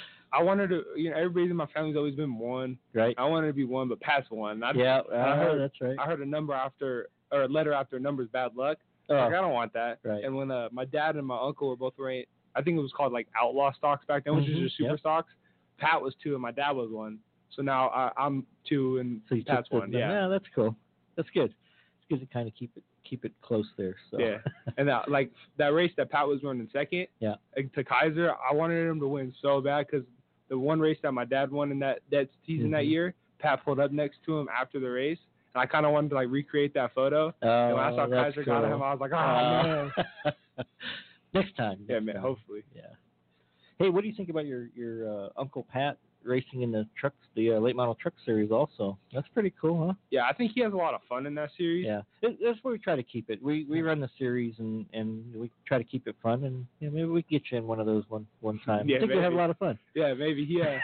I wanted to. You know, everybody in my family's always been one. Right. I wanted to be one, but past one. I, yeah, uh, I heard, that's right. I heard a number after, or a letter after a number's bad luck. Oh. Like, I don't want that. Right. And when uh, my dad and my uncle were both wearing, I think it was called like outlaw stocks back then, which mm-hmm. is just super yep. stocks. Pat was two and my dad was one. So now I, I'm two and so you Pat's took one. The, yeah. yeah, that's cool. That's good. It's good to kind of keep it keep it close there. So. Yeah. And that, like that race that Pat was running second. Yeah. Like, to Kaiser, I wanted him to win so bad because the one race that my dad won in that that season mm-hmm. that year, Pat pulled up next to him after the race. And I kind of wanted to like recreate that photo. Oh, and when I saw that's Kaiser cool. got him, I was like, oh, uh, man. Next time. Yeah, next man, time. hopefully. Yeah. Hey, what do you think about your, your uh, Uncle Pat racing in the trucks, the uh, late model truck series also? That's pretty cool, huh? Yeah, I think he has a lot of fun in that series. Yeah. It, that's where we try to keep it. We we run the series and, and we try to keep it fun, and you know, maybe we can get you in one of those one, one time. Yeah, I think maybe. we'll have a lot of fun. Yeah, maybe. Yeah.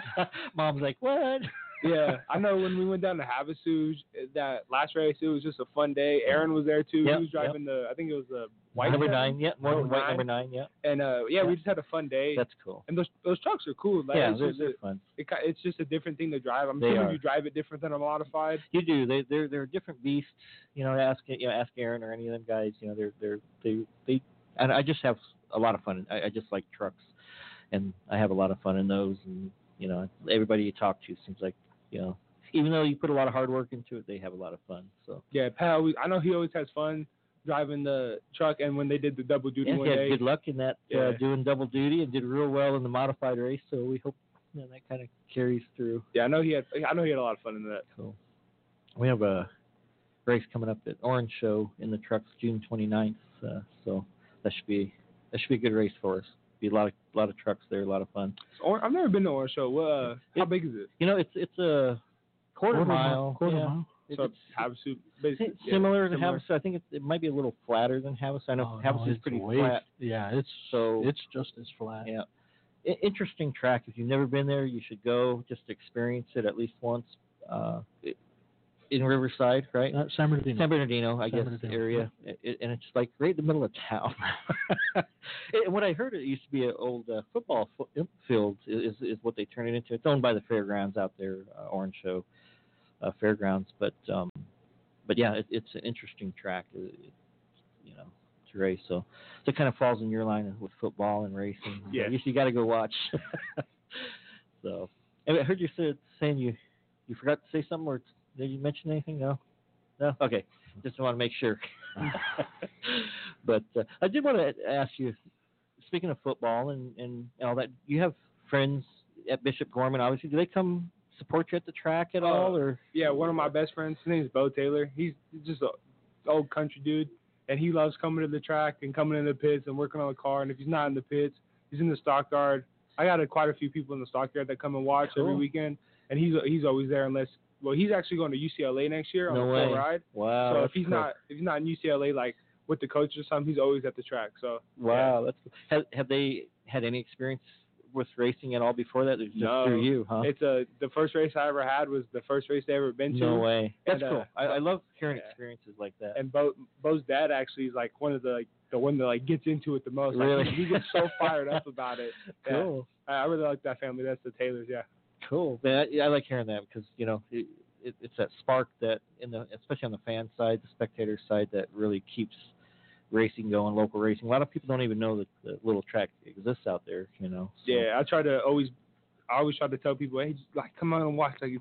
Mom's like, what? Yeah, I know when we went down to Havasu, that last race, it was just a fun day. Aaron was there too. Yep, he was driving yep. the, I think it was the white number seven? nine. Yeah, one Number white nine. number nine. Yeah. And uh, yeah, Yeah. we just had a fun day. That's cool. And those those trucks are cool. Like, yeah, it's they're, just they're a, fun. It, ki- it's just a different thing to drive. I'm They assuming are. you drive it different than a modified. You do. They they're they're different beasts. You know, ask you know ask Aaron or any of them guys. You know, they're they're they they. And I just have a lot of fun. I, I just like trucks, and I have a lot of fun in those. And you know, everybody you talk to seems like you know. Even though you put a lot of hard work into it, they have a lot of fun. So Yeah, Pat, always, I know he always has fun driving the truck, and when they did the double duty yeah, one he had day. good luck in that Yeah. uh, doing double duty and did real well in the modified race. So we hope you know, that kind of carries through. Yeah, I know he had. I know he had a lot of fun in that. Cool. We have a race coming up at Orange Show in the trucks June twenty-ninth. Uh, so that should be that should be a good race for us. Be a lot of a lot of trucks there, a lot of fun. Or, I've never been to Orange Show. Well, uh, how It- big is it? You know, it's it's a quarter, Quarter mile. mile, quarter yeah. mile. It- So it's Havasu, basically. si- yeah, similar to similar. Havasu. I think it, it might be a little flatter than Havasu. I know Oh, no, Havasu is it's pretty way- flat. Yeah, it's So it's just as flat. yeah, I- interesting track. If you've never been there, you should go just to experience it at least once. Uh, it, in Riverside, right? Uh, San Bernardino. San Bernardino, I San guess, Bernardino, area, It- and it's like right in the middle of town. And what I heard, it used to be an old uh, football fo- field, is is what they turn it into. It's owned by the fairgrounds out there, uh, Orange Show uh, Fairgrounds. But um, but yeah, it, it's an interesting track, it, it, you know, to race. So, so it kind of falls in your line with football and racing. Yeah. You, you got to go watch. So, and I heard you said saying you you forgot to say something, or did you mention anything? No. No. Okay. Just want to make sure. But uh, I did want to ask you, speaking of football and, and all that, you have friends at Bishop Gorman, obviously. Do they come support you at the track at Uh, all? Or Yeah, one of my best friends, his name is Bo Taylor. He's just a old country dude, and he loves coming to the track and coming in the pits and working on the car. And if he's not in the pits, he's in the stockyard. I got a, quite a few people in the stockyard that come and watch Cool. every weekend, and he's he's always there unless. Well, he's actually going to U C L A next year on No a full way. ride. Wow, So if that's he's cool. not if he's not in U C L A like with the coach or something, he's always at the track. So wow, that's cool. Have, have they had any experience with racing at all before that? It's just No. through you, huh? It's a the first race I ever had was the first race they ever been to. No way. That's And, uh, cool. I, I love hearing yeah. experiences like that. And Bo Bo's dad actually is like one of the like the one that like gets into it the most. Like, Really? he, he gets so fired up about it. Yeah. Cool. I, I really like that family. That's the Taylors. Yeah. Cool. Man, I, I like hearing that because you know it, it, it's that spark that in the especially on the fan side, the spectator side, that really keeps racing going, local racing. A lot of people don't even know that the little track exists out there. You know. So. Yeah. I try to always I always try to tell people, hey, just, like come on and watch. Like it's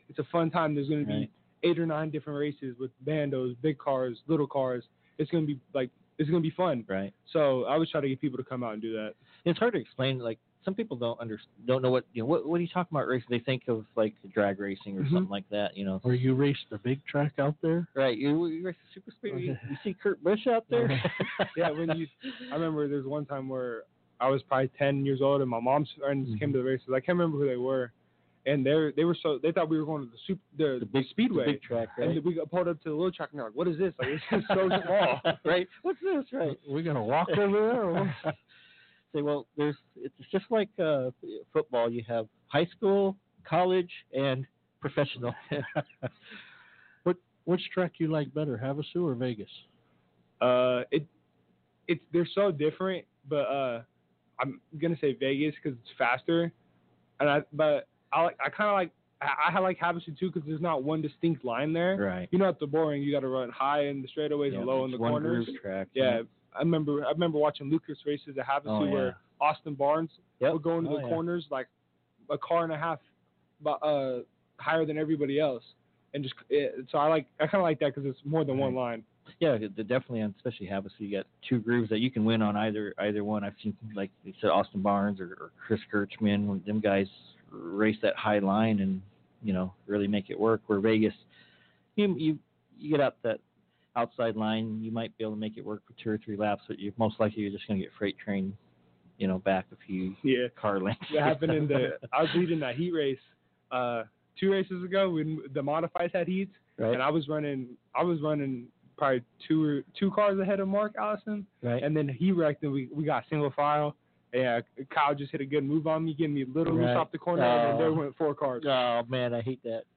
it's a fun time. There's going to be Right. eight or nine different races with bandos, big cars, little cars. It's going to be like it's going to be fun. Right. So I always try to get people to come out and do that. It's hard to explain. Like some people don't under don't know what you know. What what are you talking about racing? They think of like drag racing or Mhm. something like that. You know. Or you race the big track out there? Right. You, you race the super speed. You, you see Kurt Busch out there. Yeah, when you, I remember there's one time where I was probably ten years old and my mom's friends Mm-hmm. came to the races. I can't remember who they were, and they they were so they thought we were going to the super the, The big speedway, the big track. Right. and we got pulled up to the little track and they're like, "What is this? Like it's just so small." Right. What's this? Right. We're gonna walk over there. Or what? Say, well, there's it's just like uh, football. You have high school, college, and professional. What which track you like better, Havasu or Vegas? Uh, it it's they're so different, but uh, I'm gonna say Vegas because it's faster, and I but I like I kind of like I, I like Havasu too because there's not one distinct line there. Right. You know, at the boring, you got to run high in the straightaways Yeah, and low in the it's one corners. groove track. Yeah, right. I remember I remember watching Lucas races at Havasu Oh, yeah. where Austin Barnes Yep. would go into Oh, the yeah. corners like a car and a half, bu- uh, higher than everybody else, and just it, so I like I kind of like that because it's more than one line. Yeah, the- the- definitely, on especially Havasu, you got two grooves that you can win on either either one. I've seen, like you said, Austin Barnes or, or Chris Kirchman, when them guys race that high line and, you know, really make it work. Where Vegas, you you, you get out that outside line, you might be able to make it work for two or three laps, but you most likely you're just going to get freight trained, you know, back a few Yeah. car lengths. That happened in the I was leading that heat race uh, two races ago when the modifieds had heats, Right. and I was running I was running probably two or two cars ahead of Mark Allison, Right. and then he wrecked and we we got single file. Yeah, Kyle just hit a good move on me, getting me a little loose Right. off the corner, and then there Oh. went four cars. Oh man, I hate that.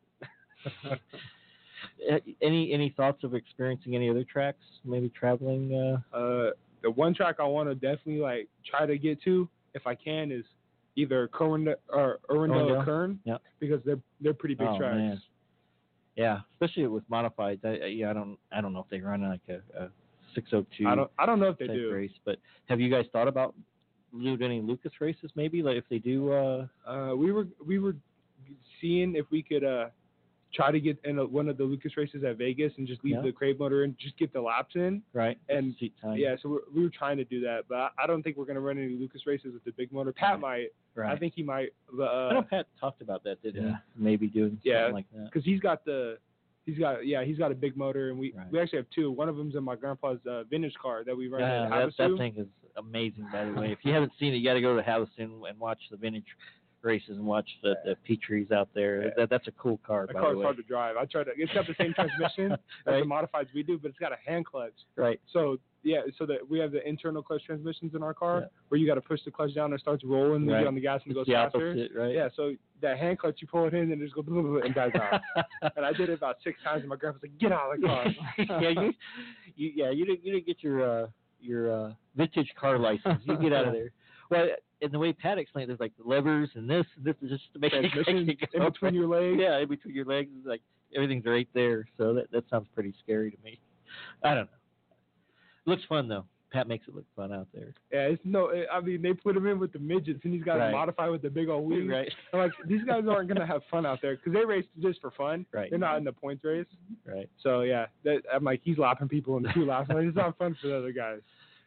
any any thoughts of experiencing any other tracks? Maybe traveling. Uh... Uh, the one track I want to definitely like try to get to, if I can, is either Corwin or Irwindale or Irwindale? Kern, Yep. because they're they're pretty big Oh, tracks. man. Yeah, especially with modifieds. I, I yeah, I don't I don't know if they run like a, a six oh two. I don't I don't know if they type do. race, but have you guys thought about doing any Lucas races? Maybe like if they do. Uh, Uh, we were we were seeing if we could uh try to get in a, one of the Lucas races at Vegas and just leave Yeah. the crate motor and just get the laps in. right. And seat time. yeah, so we're, we were trying to do that, but I, I don't think we're gonna run any Lucas races with the big motor. Pat might. Right. I think he might. But, uh, I know Pat talked about that, didn't yeah. he? Maybe doing Yeah, something like that. because he's got the. He's got yeah he's got a big motor and we, Right. we actually have two. One of them's in my grandpa's uh, vintage car that we run Yeah, at that, Havasu. that thing is amazing, by the way. If you haven't seen it, you got to go to Havasu and watch the vintage races and watch the, the Petries out there. Yeah. That, that's a cool car, That by car's the way. hard to drive. I tried to. It's got the same transmission as Right. the modifieds we do, but it's got a hand clutch. Right. So yeah, so that we have the internal clutch transmissions in our car Yeah. where you got to push the clutch down and it starts rolling. And Right. you get on the gas and it It's goes the faster. opposite, right? Yeah. So that hand clutch, you pull it in and it just goes blah, blah, blah, and dies out. And I did it about six times, and my grandpa's like, "Get out of the car." yeah, you, you, yeah, you didn't, you didn't get your, uh, your uh, vintage car license. You get out of there. Well, in the way Pat explained, there's like the levers and this, and this is just to make it, Transmission make it in go. between your legs. Yeah, in between your legs, it's like everything's right there. So that that sounds pretty scary to me. I don't know. It looks fun though. Pat makes it look fun out there. Yeah, it's no. I mean, they put him in with the midgets, and he's got Right. to modify with the big old wings. Right. I'm like, these guys aren't gonna have fun out there because they race just for fun. Right. They're not in the points race. Right. So yeah, that, I'm like, he's lapping people in the two laps. I'm like, it's not fun for the other guys.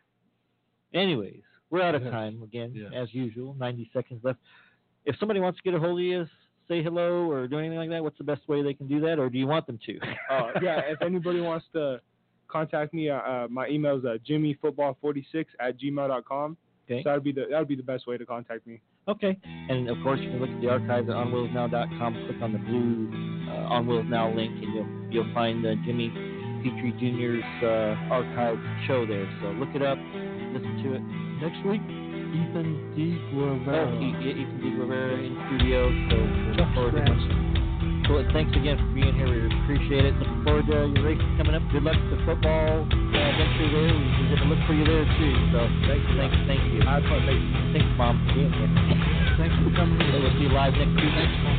Anyways, we're out of Yes. time again, Yes. as usual. ninety seconds left. If somebody wants to get a hold of you, say hello or do anything like that, what's the best way they can do that, or do you want them to? Uh, yeah, if anybody wants to contact me, uh, uh, my email is uh, jimmy football forty-six at gmail dot com. Okay. So that'd be the that'd be the best way to contact me. Okay. And of course, you can look at the archives at on wheels now dot com. Click on the blue uh, On Wheels Now link, and you'll you'll find uh, Jimmy Petrie Junior's uh, archive show there. So look it up, listen to it. Next week, Ethan D. Guevara. Oh, E- E- Ethan D. Guevara in studio. So we look Chuck forward to Scranton. Well, thanks again for being here. We appreciate it. Looking forward to your races coming up. Good luck with the football uh, venture there. We're going to look for you there too. So thanks, thanks, thank you. I had fun. Thank you. Thanks, Mom, for being here. Thanks for coming in. We'll see you live next week.